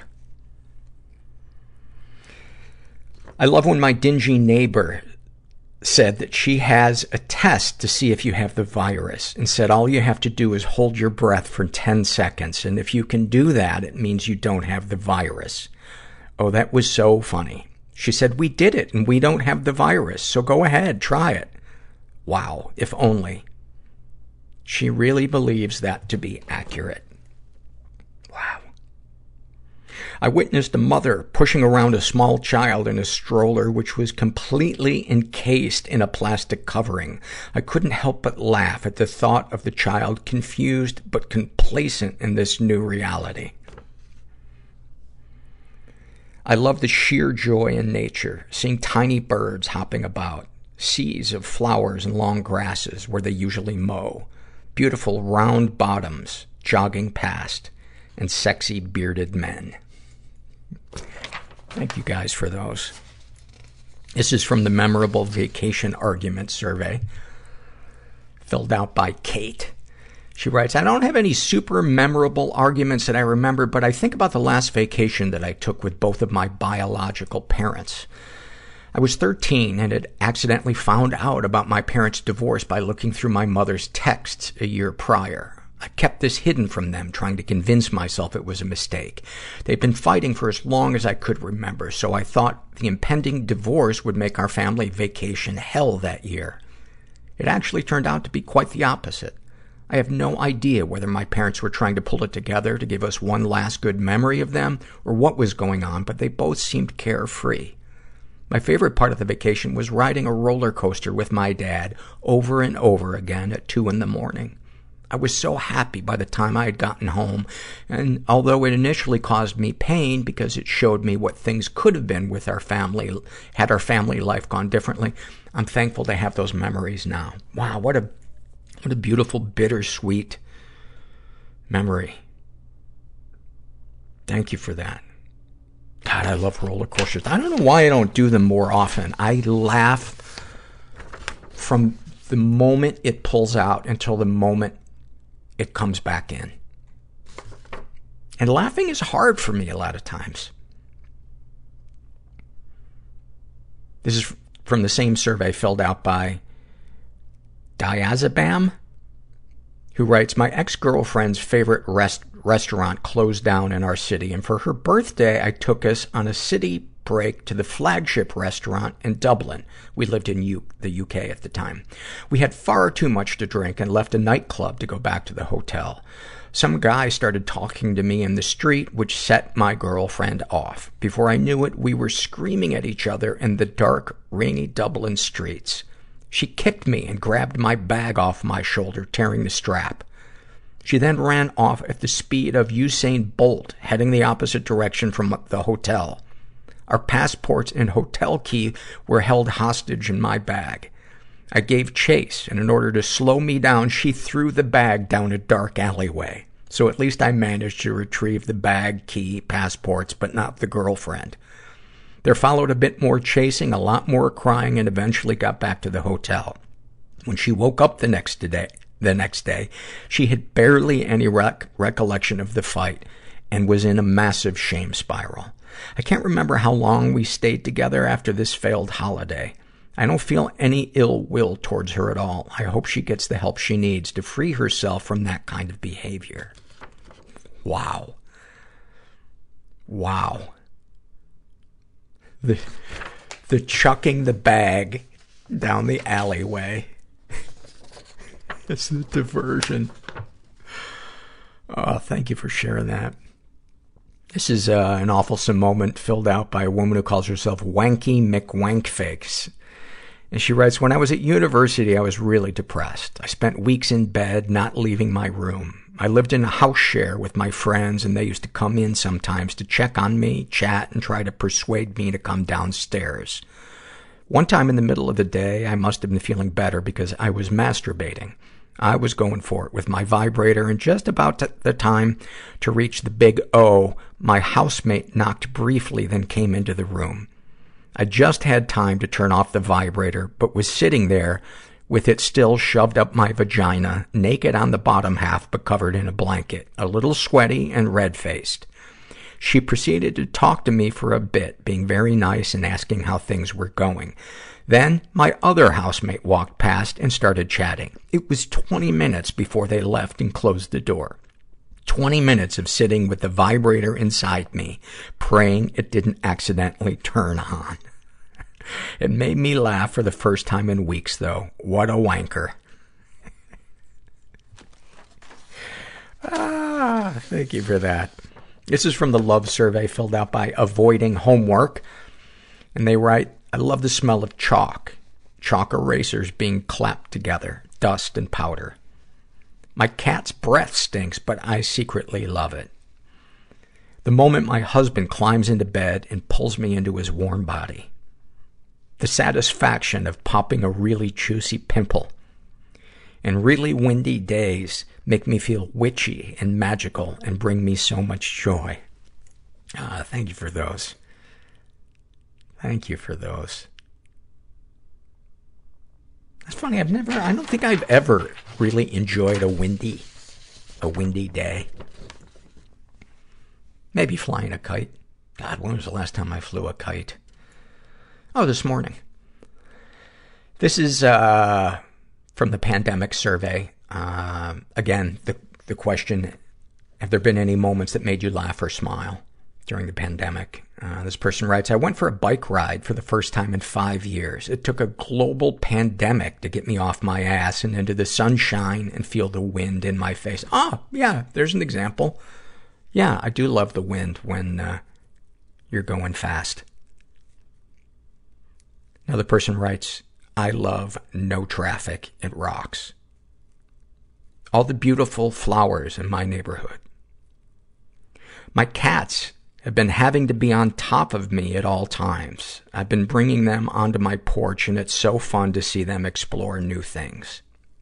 I love when my dingy neighbor said that she has a test to see if you have the virus and said all you have to do is hold your breath for 10 seconds. And if you can do that, it means you don't have the virus. Oh, that was so funny. She said, we did it and we don't have the virus. So go ahead, try it. Wow, if only. She really believes that to be accurate. Wow. I witnessed a mother pushing around a small child in a stroller which was completely encased in a plastic covering. I couldn't help but laugh at the thought of the child confused but complacent in this new reality. I love the sheer joy in nature, seeing tiny birds hopping about. Seas of flowers and long grasses where they usually mow. Beautiful round bottoms jogging past. And sexy bearded men. Thank you guys for those. This is from the Memorable Vacation Argument Survey. Filled out by Kate. She writes, I don't have any super memorable arguments that I remember, but I think about the last vacation that I took with both of my biological parents. I was 13 and had accidentally found out about my parents' divorce by looking through my mother's texts a year prior. I kept this hidden from them, trying to convince myself it was a mistake. They'd been fighting for as long as I could remember, so I thought the impending divorce would make our family vacation hell that year. It actually turned out to be quite the opposite. I have no idea whether my parents were trying to pull it together to give us one last good memory of them or what was going on, but they both seemed carefree. My favorite part of the vacation was riding a roller coaster with my dad over and over again at 2 a.m. I was so happy by the time I had gotten home, and although it initially caused me pain because it showed me what things could have been with our family, had our family life gone differently, I'm thankful to have those memories now. Wow, what a beautiful, bittersweet memory. Thank you for that. God, I love roller coasters. I don't know why I don't do them more often. I laugh from the moment it pulls out until the moment it comes back in. And laughing is hard for me a lot of times. This is from the same survey filled out by Diazabam, who writes, my ex-girlfriend's favorite restaurant closed down in our city, and for her birthday, I took us on a city break to the flagship restaurant in Dublin. We lived in the UK at the time. We had far too much to drink and left a nightclub to go back to the hotel. Some guy started talking to me in the street, which set my girlfriend off. Before I knew it, we were screaming at each other in the dark, rainy Dublin streets. She kicked me and grabbed my bag off my shoulder, tearing the strap. She then ran off at the speed of Usain Bolt, heading the opposite direction from the hotel. Our passports and hotel key were held hostage in my bag. I gave chase, and in order to slow me down, she threw the bag down a dark alleyway. So at least I managed to retrieve the bag, key, passports, but not the girlfriend. There followed a bit more chasing, a lot more crying, and eventually got back to the hotel. When she woke up the next day, she had barely any recollection of the fight and was in a massive shame spiral. I can't remember how long we stayed together after this failed holiday. I don't feel any ill will towards her at all. I hope she gets the help she needs to free herself from that kind of behavior. Wow. Wow. The chucking the bag down the alleyway. It's the diversion. Oh, thank you for sharing that. This is an awfulsome moment filled out by a woman who calls herself Wanky McWankfakes. And she writes, when I was at university, I was really depressed. I spent weeks in bed, not leaving my room. I lived in a house share with my friends, and they used to come in sometimes to check on me, chat, and try to persuade me to come downstairs. One time in the middle of the day, I must have been feeling better because I was masturbating. I was going for it with my vibrator, and just about the time to reach the big O, my housemate knocked briefly, then came into the room. I just had time to turn off the vibrator, but was sitting there with it still shoved up my vagina, naked on the bottom half but covered in a blanket, a little sweaty and red-faced. She proceeded to talk to me for a bit, being very nice and asking how things were going. Then my other housemate walked past and started chatting. It was 20 minutes before they left and closed the door. 20 minutes of sitting with the vibrator inside me, praying it didn't accidentally turn on. It made me laugh for the first time in weeks, though. What a wanker. Thank you for that. This is from the love survey filled out by Avoiding Homework. And they write, I love the smell of chalk erasers being clapped together, dust and powder. My cat's breath stinks, but I secretly love it. The moment my husband climbs into bed and pulls me into his warm body. The satisfaction of popping a really juicy pimple. And really windy days make me feel witchy and magical and bring me so much joy. Thank you for those. Thank you for those. It's funny, I don't think I've ever really enjoyed a windy day. Maybe flying a kite. God, when was the last time I flew a kite? Oh, this morning. This is, from the pandemic survey. Again, the question, have there been any moments that made you laugh or smile during the pandemic? This person writes, I went for a bike ride for the first time in 5 years. It took a global pandemic to get me off my ass and into the sunshine and feel the wind in my face. Oh, yeah, there's an example. Yeah, I do love the wind when you're going fast. Another person writes, I love no traffic. It rocks. All the beautiful flowers in my neighborhood. My cats have been having to be on top of me at all times. I've been bringing them onto my porch, and it's so fun to see them explore new things.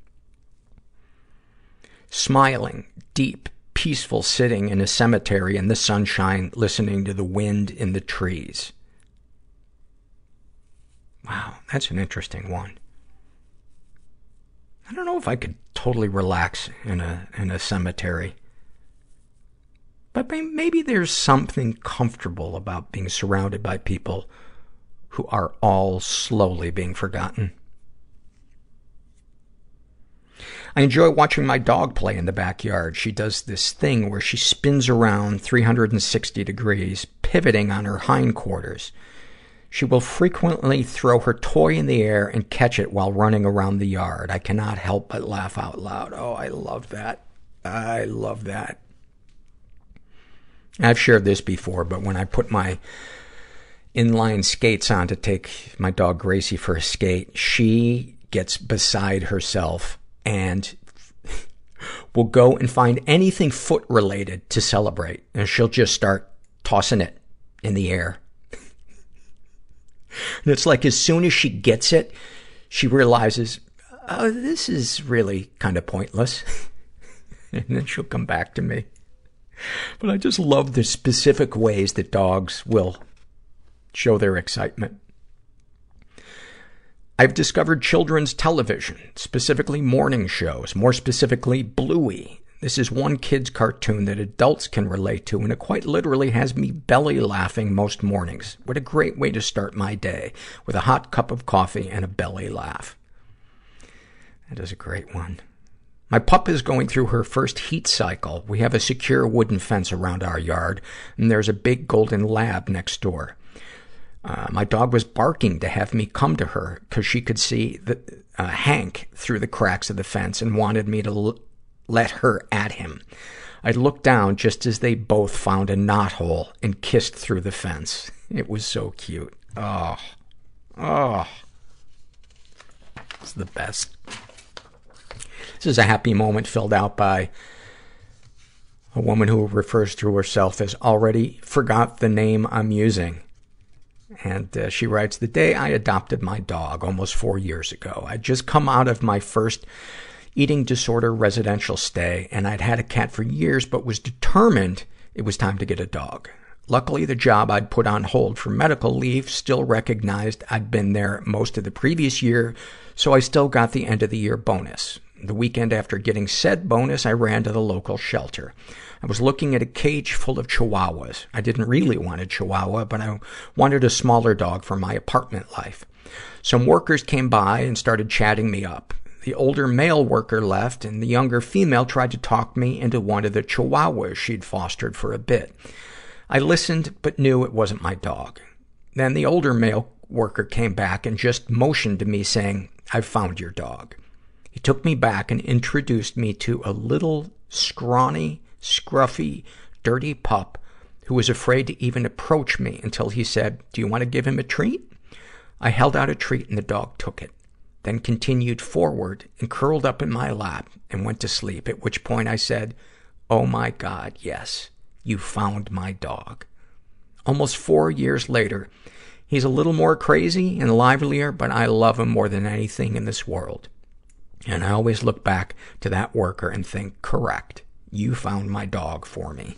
Smiling, deep, peaceful sitting in a cemetery in the sunshine, listening to the wind in the trees. Wow, that's an interesting one. I don't know if I could totally relax in a cemetery. But maybe there's something comfortable about being surrounded by people who are all slowly being forgotten. I enjoy watching my dog play in the backyard. She does this thing where she spins around 360 degrees, pivoting on her hindquarters. She will frequently throw her toy in the air and catch it while running around the yard. I cannot help but laugh out loud. Oh, I love that. I love that. I've shared this before, but when I put my inline skates on to take my dog Gracie for a skate, she gets beside herself and will go and find anything foot related to celebrate. And she'll just start tossing it in the air. And it's like as soon as she gets it, she realizes, oh, this is really kind of pointless. And then she'll come back to me. But I just love the specific ways that dogs will show their excitement. I've discovered children's television, specifically morning shows, more specifically Bluey. This is one kid's cartoon that adults can relate to, and it quite literally has me belly laughing most mornings. What a great way to start my day, with a hot cup of coffee and a belly laugh. That is a great one. My pup is going through her first heat cycle. We have a secure wooden fence around our yard, and there's a big golden lab next door. My dog was barking to have me come to her because she could see Hank through the cracks of the fence and wanted me to let her at him. I looked down just as they both found a knothole and kissed through the fence. It was so cute. Oh. It's the best. This is a happy moment filled out by a woman who refers to herself as already forgot the name I'm using. And she writes, the day I adopted my dog almost 4 years ago, I'd just come out of my first eating disorder residential stay, and I'd had a cat for years, but was determined it was time to get a dog. Luckily, the job I'd put on hold for medical leave still recognized I'd been there most of the previous year, so I still got the end of the year bonus. The weekend after getting said bonus, I ran to the local shelter. I was looking at a cage full of chihuahuas. I didn't really want a chihuahua, but I wanted a smaller dog for my apartment life. Some workers came by and started chatting me up. The older male worker left, and the younger female tried to talk me into one of the chihuahuas she'd fostered for a bit. I listened, but knew it wasn't my dog. Then the older male worker came back and just motioned to me, saying, I've found your dog. He took me back and introduced me to a little, scrawny, scruffy, dirty pup who was afraid to even approach me until he said, do you want to give him a treat? I held out a treat and the dog took it, then continued forward and curled up in my lap and went to sleep, at which point I said, oh my God, yes, you found my dog. Almost 4 years later, he's a little more crazy and livelier, but I love him more than anything in this world. And I always look back to that worker and think, correct, you found my dog for me.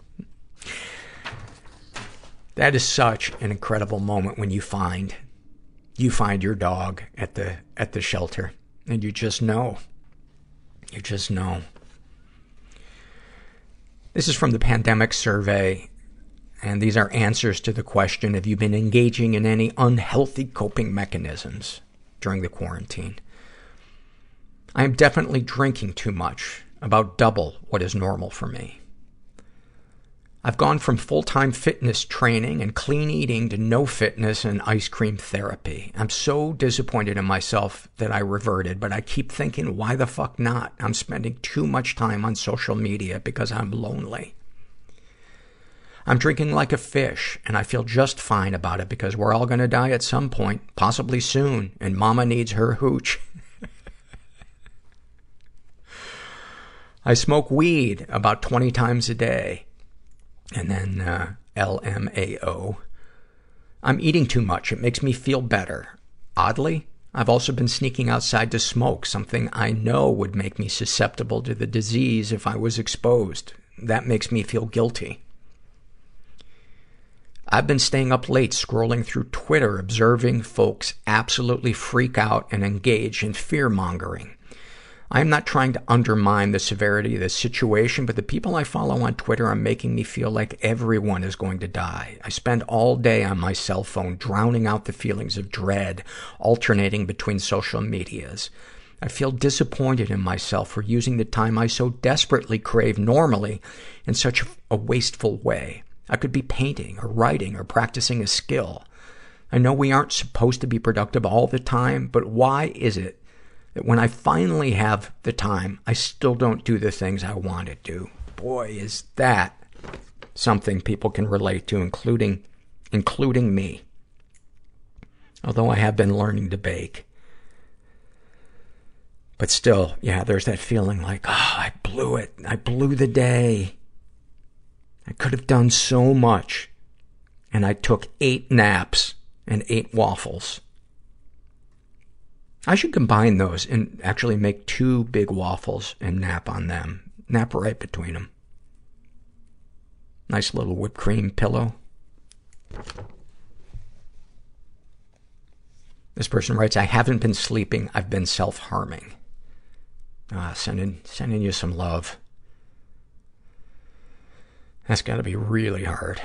That is such an incredible moment when you find your dog at the shelter, and you just know. You just know. This is from the pandemic survey, and these are answers to the question, have you been engaging in any unhealthy coping mechanisms during the quarantine? I am definitely drinking too much, about double what is normal for me. I've gone from full-time fitness training and clean eating to no fitness and ice cream therapy. I'm so disappointed in myself that I reverted, but I keep thinking, why the fuck not? I'm spending too much time on social media because I'm lonely. I'm drinking like a fish, and I feel just fine about it because we're all gonna die at some point, possibly soon, and mama needs her hooch. I smoke weed about 20 times a day. And then, LMAO. I'm eating too much. It makes me feel better. Oddly, I've also been sneaking outside to smoke, something I know would make me susceptible to the disease if I was exposed. That makes me feel guilty. I've been staying up late scrolling through Twitter, observing folks absolutely freak out and engage in fear-mongering. I am not trying to undermine the severity of the situation, but the people I follow on Twitter are making me feel like everyone is going to die. I spend all day on my cell phone, drowning out the feelings of dread, alternating between social medias. I feel disappointed in myself for using the time I so desperately crave normally in such a wasteful way. I could be painting or writing or practicing a skill. I know we aren't supposed to be productive all the time, but why is it that when I finally have the time, I still don't do the things I want to do? Boy, is that something people can relate to, including me. Although I have been learning to bake. But still, yeah, there's that feeling like, I blew it. I blew the day. I could have done so much. And I took 8 naps and 8 waffles. I should combine those and actually make 2 big waffles and nap on them. Nap right between them. Nice little whipped cream pillow. This person writes, I haven't been sleeping. I've been self-harming. Sending you some love. That's gotta be really hard.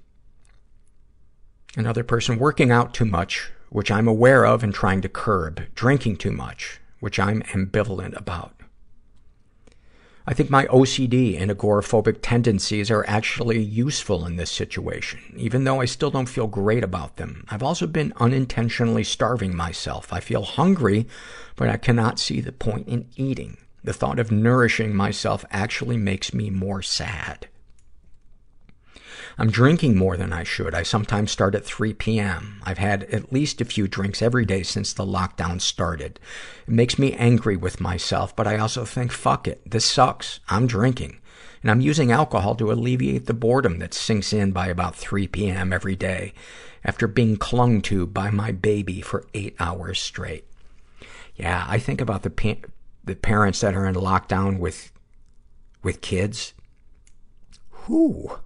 Another person, working out too much, which I'm aware of and trying to curb. Drinking too much, which I'm ambivalent about. I think my OCD and agoraphobic tendencies are actually useful in this situation, even though I still don't feel great about them. I've also been unintentionally starving myself. I feel hungry, but I cannot see the point in eating. The thought of nourishing myself actually makes me more sad. I'm drinking more than I should. I sometimes start at 3 p.m. I've had at least a few drinks every day since the lockdown started. It makes me angry with myself, but I also think, fuck it, this sucks. I'm drinking. And I'm using alcohol to alleviate the boredom that sinks in by about 3 p.m. every day after being clung to by my baby for 8 hours straight. Yeah, I think about the parents that are in lockdown with kids. Whew.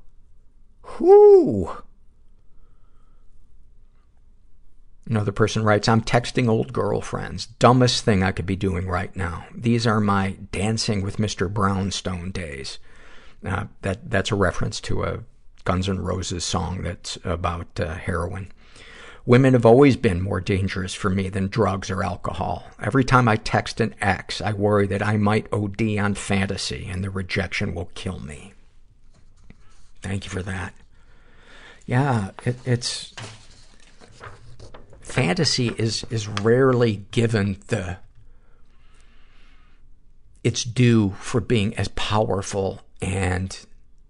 Another person writes, I'm texting old girlfriends. Dumbest thing I could be doing right now. These are my Dancing with Mr. Brownstone days. That's a reference to a Guns N' Roses song that's about heroin. Women have always been more dangerous for me than drugs or alcohol. Every time I text an ex, I worry that I might OD on fantasy and the rejection will kill me. Thank you for that. Yeah, it's fantasy is rarely given its due for being as powerful and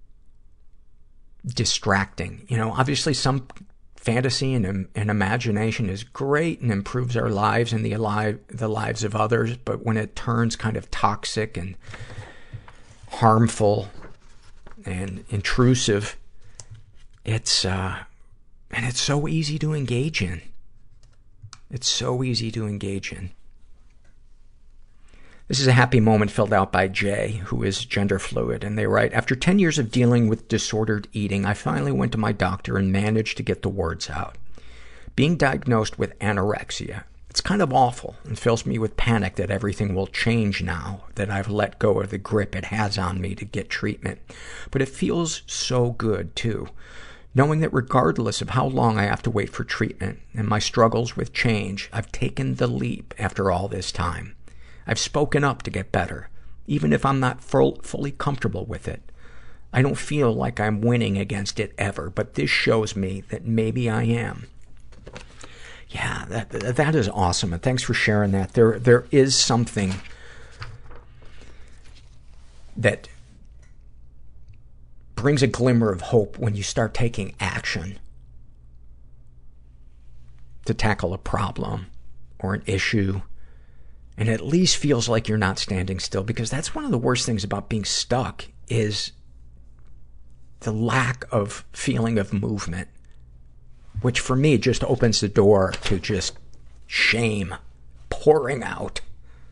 distracting. You know, obviously some fantasy and imagination is great and improves our lives and the lives of others, but when it turns kind of toxic and harmful and intrusive, it's so easy to engage in. It's so easy to engage in. This is a happy moment filled out by Jay, who is gender fluid, and they write, after 10 years of dealing with disordered eating, I finally went to my doctor and managed to get the words out. Being diagnosed with anorexia, it's kind of awful and fills me with panic that everything will change now that I've let go of the grip it has on me to get treatment. But it feels so good, too. Knowing that regardless of how long I have to wait for treatment and my struggles with change, I've taken the leap after all this time. I've spoken up to get better, even if I'm not fully comfortable with it. I don't feel like I'm winning against it ever, but this shows me that maybe I am. Yeah, that is awesome, and thanks for sharing that. There is something that brings a glimmer of hope when you start taking action to tackle a problem or an issue, and at least feels like you're not standing still, because that's one of the worst things about being stuck is the lack of feeling of movement, which for me just opens the door to just shame pouring out.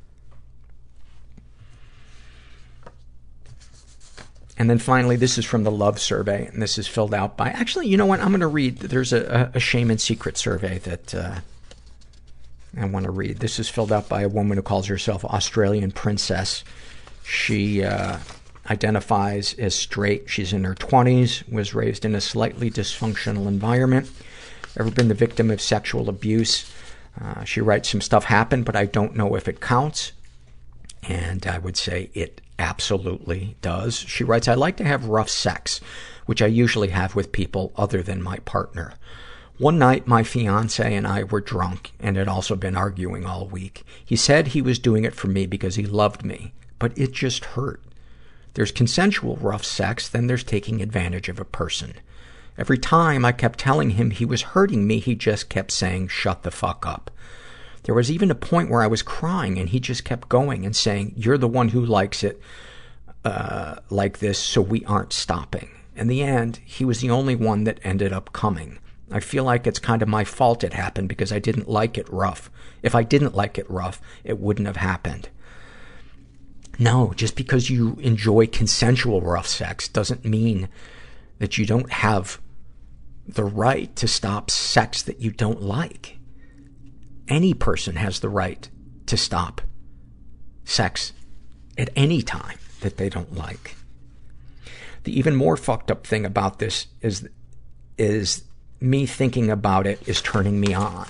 And then finally, this is from the Love Survey, and this is filled out by... Actually, you know what? I'm going to read... There's a shame and secret survey that I want to read. This is filled out by a woman who calls herself Australian Princess. She identifies as straight. She's in her 20s, was raised in a slightly dysfunctional environment. Ever been the victim of sexual abuse? She writes, some stuff happened, but I don't know if it counts. And I would say it absolutely does. She writes, I like to have rough sex, which I usually have with people other than my partner. One night, my fiancé and I were drunk and had also been arguing all week. He said he was doing it for me because he loved me, but it just hurt. There's consensual rough sex, then there's taking advantage of a person. Every time I kept telling him he was hurting me, he just kept saying, shut the fuck up. There was even a point where I was crying and he just kept going and saying, you're the one who likes it like this, so we aren't stopping. In the end, he was the only one that ended up coming. I feel like it's kind of my fault it happened because I didn't like it rough. If I didn't like it rough, it wouldn't have happened. No, just because you enjoy consensual rough sex doesn't mean that you don't have the right to stop sex that you don't like. any person has the right to stop sex at any time that they don't like. The even more fucked up thing about this is me thinking about it is turning me on.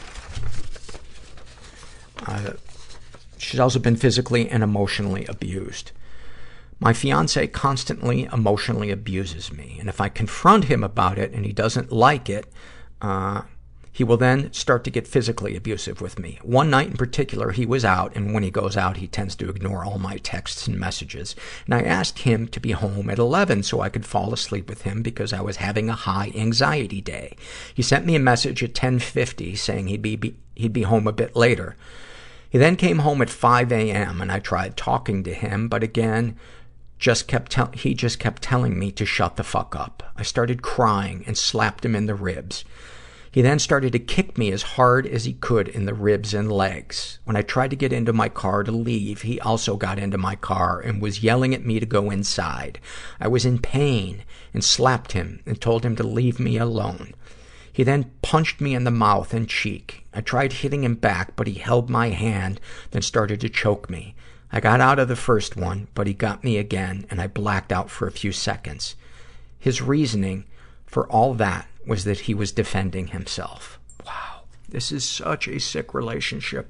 She's also been physically and emotionally abused. My fiancé constantly emotionally abuses me, and if I confront him about it and he doesn't like it, he will then start to get physically abusive with me. One night in particular, he was out, and when he goes out, he tends to ignore all my texts and messages. And I asked him to be home at 11 so I could fall asleep with him because I was having a high anxiety day. He sent me a message at 10:50 saying he'd be home a bit later. He then came home at 5 a.m. and I tried talking to him, but again, he just kept telling me to shut the fuck up. I started crying and slapped him in the ribs. He then started to kick me as hard as he could in the ribs and legs. When I tried to get into my car to leave, he also got into my car and was yelling at me to go inside. I was in pain and slapped him and told him to leave me alone. He then punched me in the mouth and cheek. I tried hitting him back, but he held my hand, then started to choke me. I got out of the first one, but he got me again, and I blacked out for a few seconds. His reasoning for all that was that he was defending himself. Wow. This is such a sick relationship.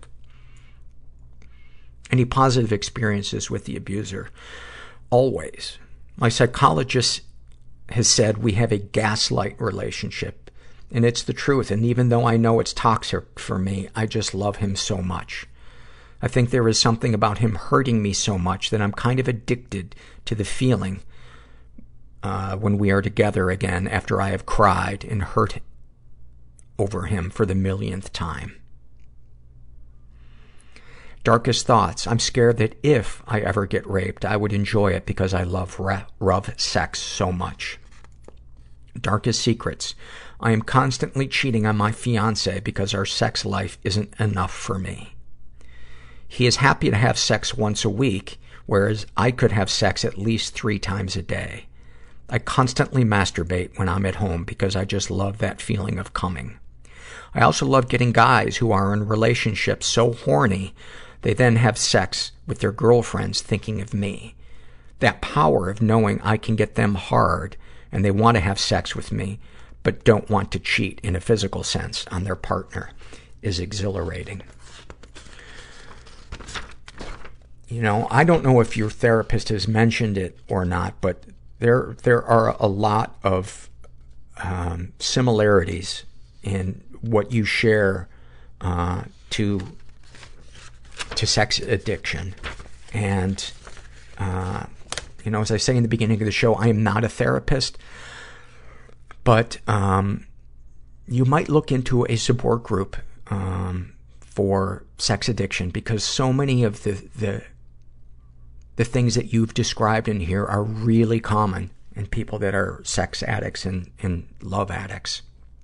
Any positive experiences with the abuser? Always. My psychologist has said we have a gaslight relationship, and it's the truth. And even though I know it's toxic for me, I just love him so much. I think there is something about him hurting me so much that I'm kind of addicted to the feeling when we are together again after I have cried and hurt over him for the millionth time. Darkest thoughts. I'm scared that if I ever get raped, I would enjoy it because I love rough sex so much. Darkest secrets. I am constantly cheating on my fiancé because our sex life isn't enough for me. He is happy to have sex once a week, whereas I could have sex at least 3 times a day. I constantly masturbate when I'm at home because I just love that feeling of coming. I also love getting guys who are in relationships so horny they then have sex with their girlfriends thinking of me. That power of knowing I can get them hard and they want to have sex with me but don't want to cheat in a physical sense on their partner is exhilarating. You know, I don't know if your therapist has mentioned it or not, but there are a lot of similarities in what you share to sex addiction. And, you know, as I say in the beginning of the show, I am not a therapist, but you might look into a support group for sex addiction, because so many of the things that you've described in here are really common in people that are sex addicts and love addicts.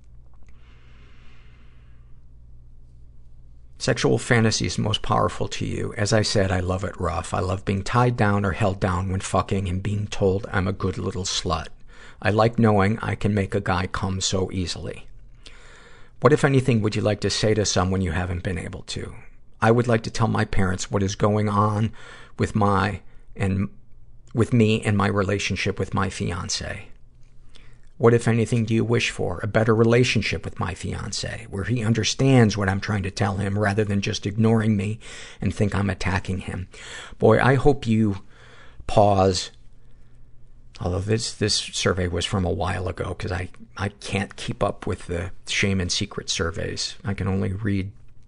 Sexual fantasies most powerful to you. As I said, I love it rough. I love being tied down or held down when fucking and being told I'm a good little slut. I like knowing I can make a guy come so easily. What, if anything, would you like to say to someone you haven't been able to? I would like to tell my parents what is going on with me and my relationship with my fiancé. What, if anything, do you wish for? A better relationship with my fiancé, where he understands what I'm trying to tell him rather than just ignoring me and think I'm attacking him. Boy, I hope you pause. Although this survey was from a while ago, because I can't keep up with the shame and secret surveys. I can only read,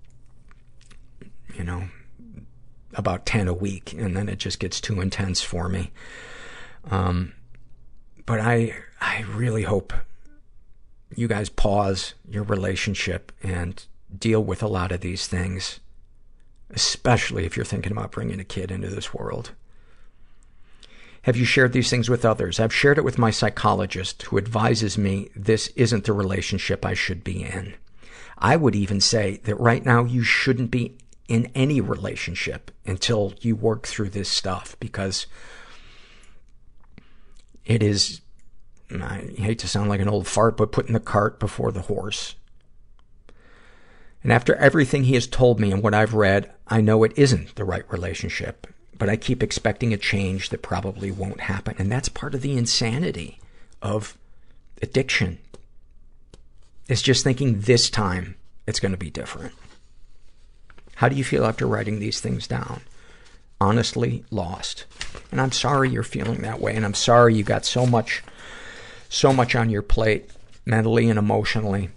about 10 a week, and then it just gets too intense for me. But I really hope you guys pause your relationship and deal with a lot of these things, especially if you're thinking about bringing a kid into this world. Have you shared these things with others? I've shared it with my psychologist, who advises me this isn't the relationship I should be in. I would even say that right now you shouldn't be in any relationship until you work through this stuff, because it is, I hate to sound like an old fart, but putting the cart before the horse. And after everything he has told me and what I've read, I know it isn't the right relationship. But I keep expecting a change that probably won't happen. And that's part of the insanity of addiction. It's just thinking this time it's going to be different. How do you feel after writing these things down? Honestly lost. And I'm sorry you're feeling that way. And I'm sorry you got so much on your plate, mentally and emotionally.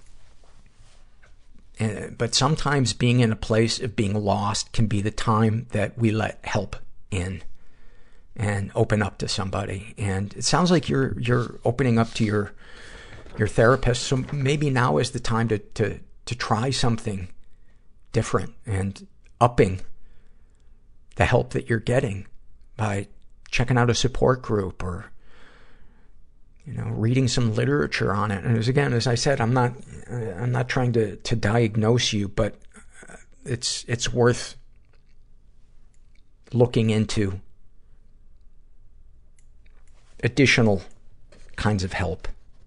But sometimes being in a place of being lost can be the time that we let help in and open up to somebody. And it sounds like you're opening up to your therapist. So maybe now is the time to try something different and upping the help that you're getting by checking out a support group or, reading some literature on it. And as I said, I'm not trying to diagnose you, but it's worth looking into additional kinds of help.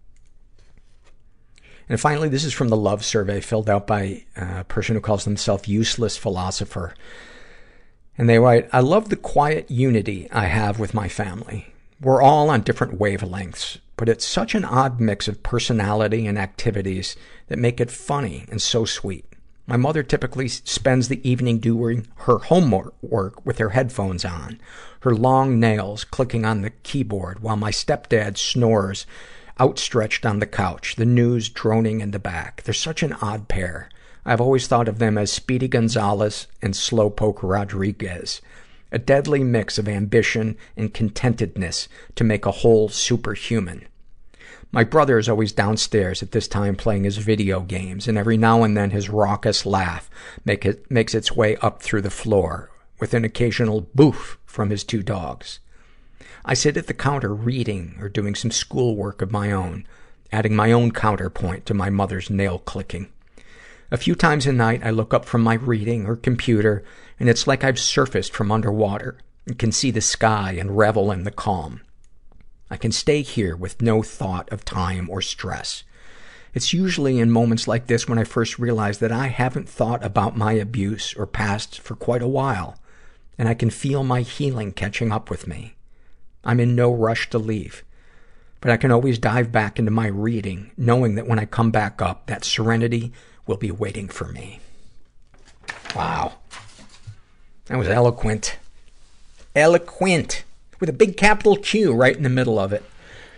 And finally, this is from the Love Survey filled out by a person who calls themselves Useless Philosopher. And they write, I love the quiet unity I have with my family. We're all on different wavelengths, but it's such an odd mix of personality and activities that make it funny and so sweet. My mother typically spends the evening doing her homework with her headphones on, her long nails clicking on the keyboard, while my stepdad snores outstretched on the couch, the news droning in the back. They're such an odd pair. I've always thought of them as Speedy Gonzalez and Slowpoke Rodriguez, a deadly mix of ambition and contentedness to make a whole superhuman. My brother is always downstairs at this time playing his video games, and every now and then his raucous laugh makes its way up through the floor, with an occasional boof from his two dogs. I sit at the counter reading or doing some schoolwork of my own, adding my own counterpoint to my mother's nail clicking. A few times a night I look up from my reading or computer, and it's like I've surfaced from underwater and can see the sky and revel in the calm. I can stay here with no thought of time or stress. It's usually in moments like this when I first realize that I haven't thought about my abuse or past for quite a while, and I can feel my healing catching up with me. I'm in no rush to leave, but I can always dive back into my reading, knowing that when I come back up, that serenity will be waiting for me. Wow. That was eloquent. Eloquent. With a big capital Q right in the middle of it.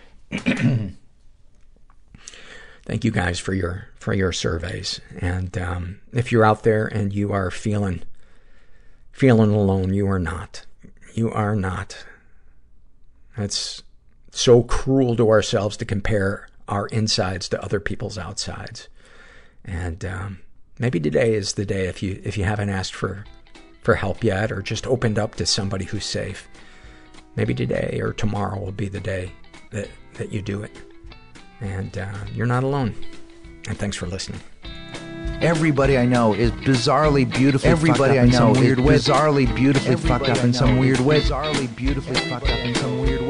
Thank you guys for your surveys. And if you're out there and you are feeling alone, you are not. You are not. It's so cruel to ourselves to compare our insides to other people's outsides. And maybe today is the day, if you haven't asked for help yet or just opened up to somebody who's safe. Maybe today or tomorrow will be the day that you do it. And you're not alone. And thanks for listening. Everybody I know is bizarrely beautifully Everybody fucked up I know in some weird way. Bizarrely beautifully fucked up in some weird way. Bizarrely beautifully fucked up in some weird way.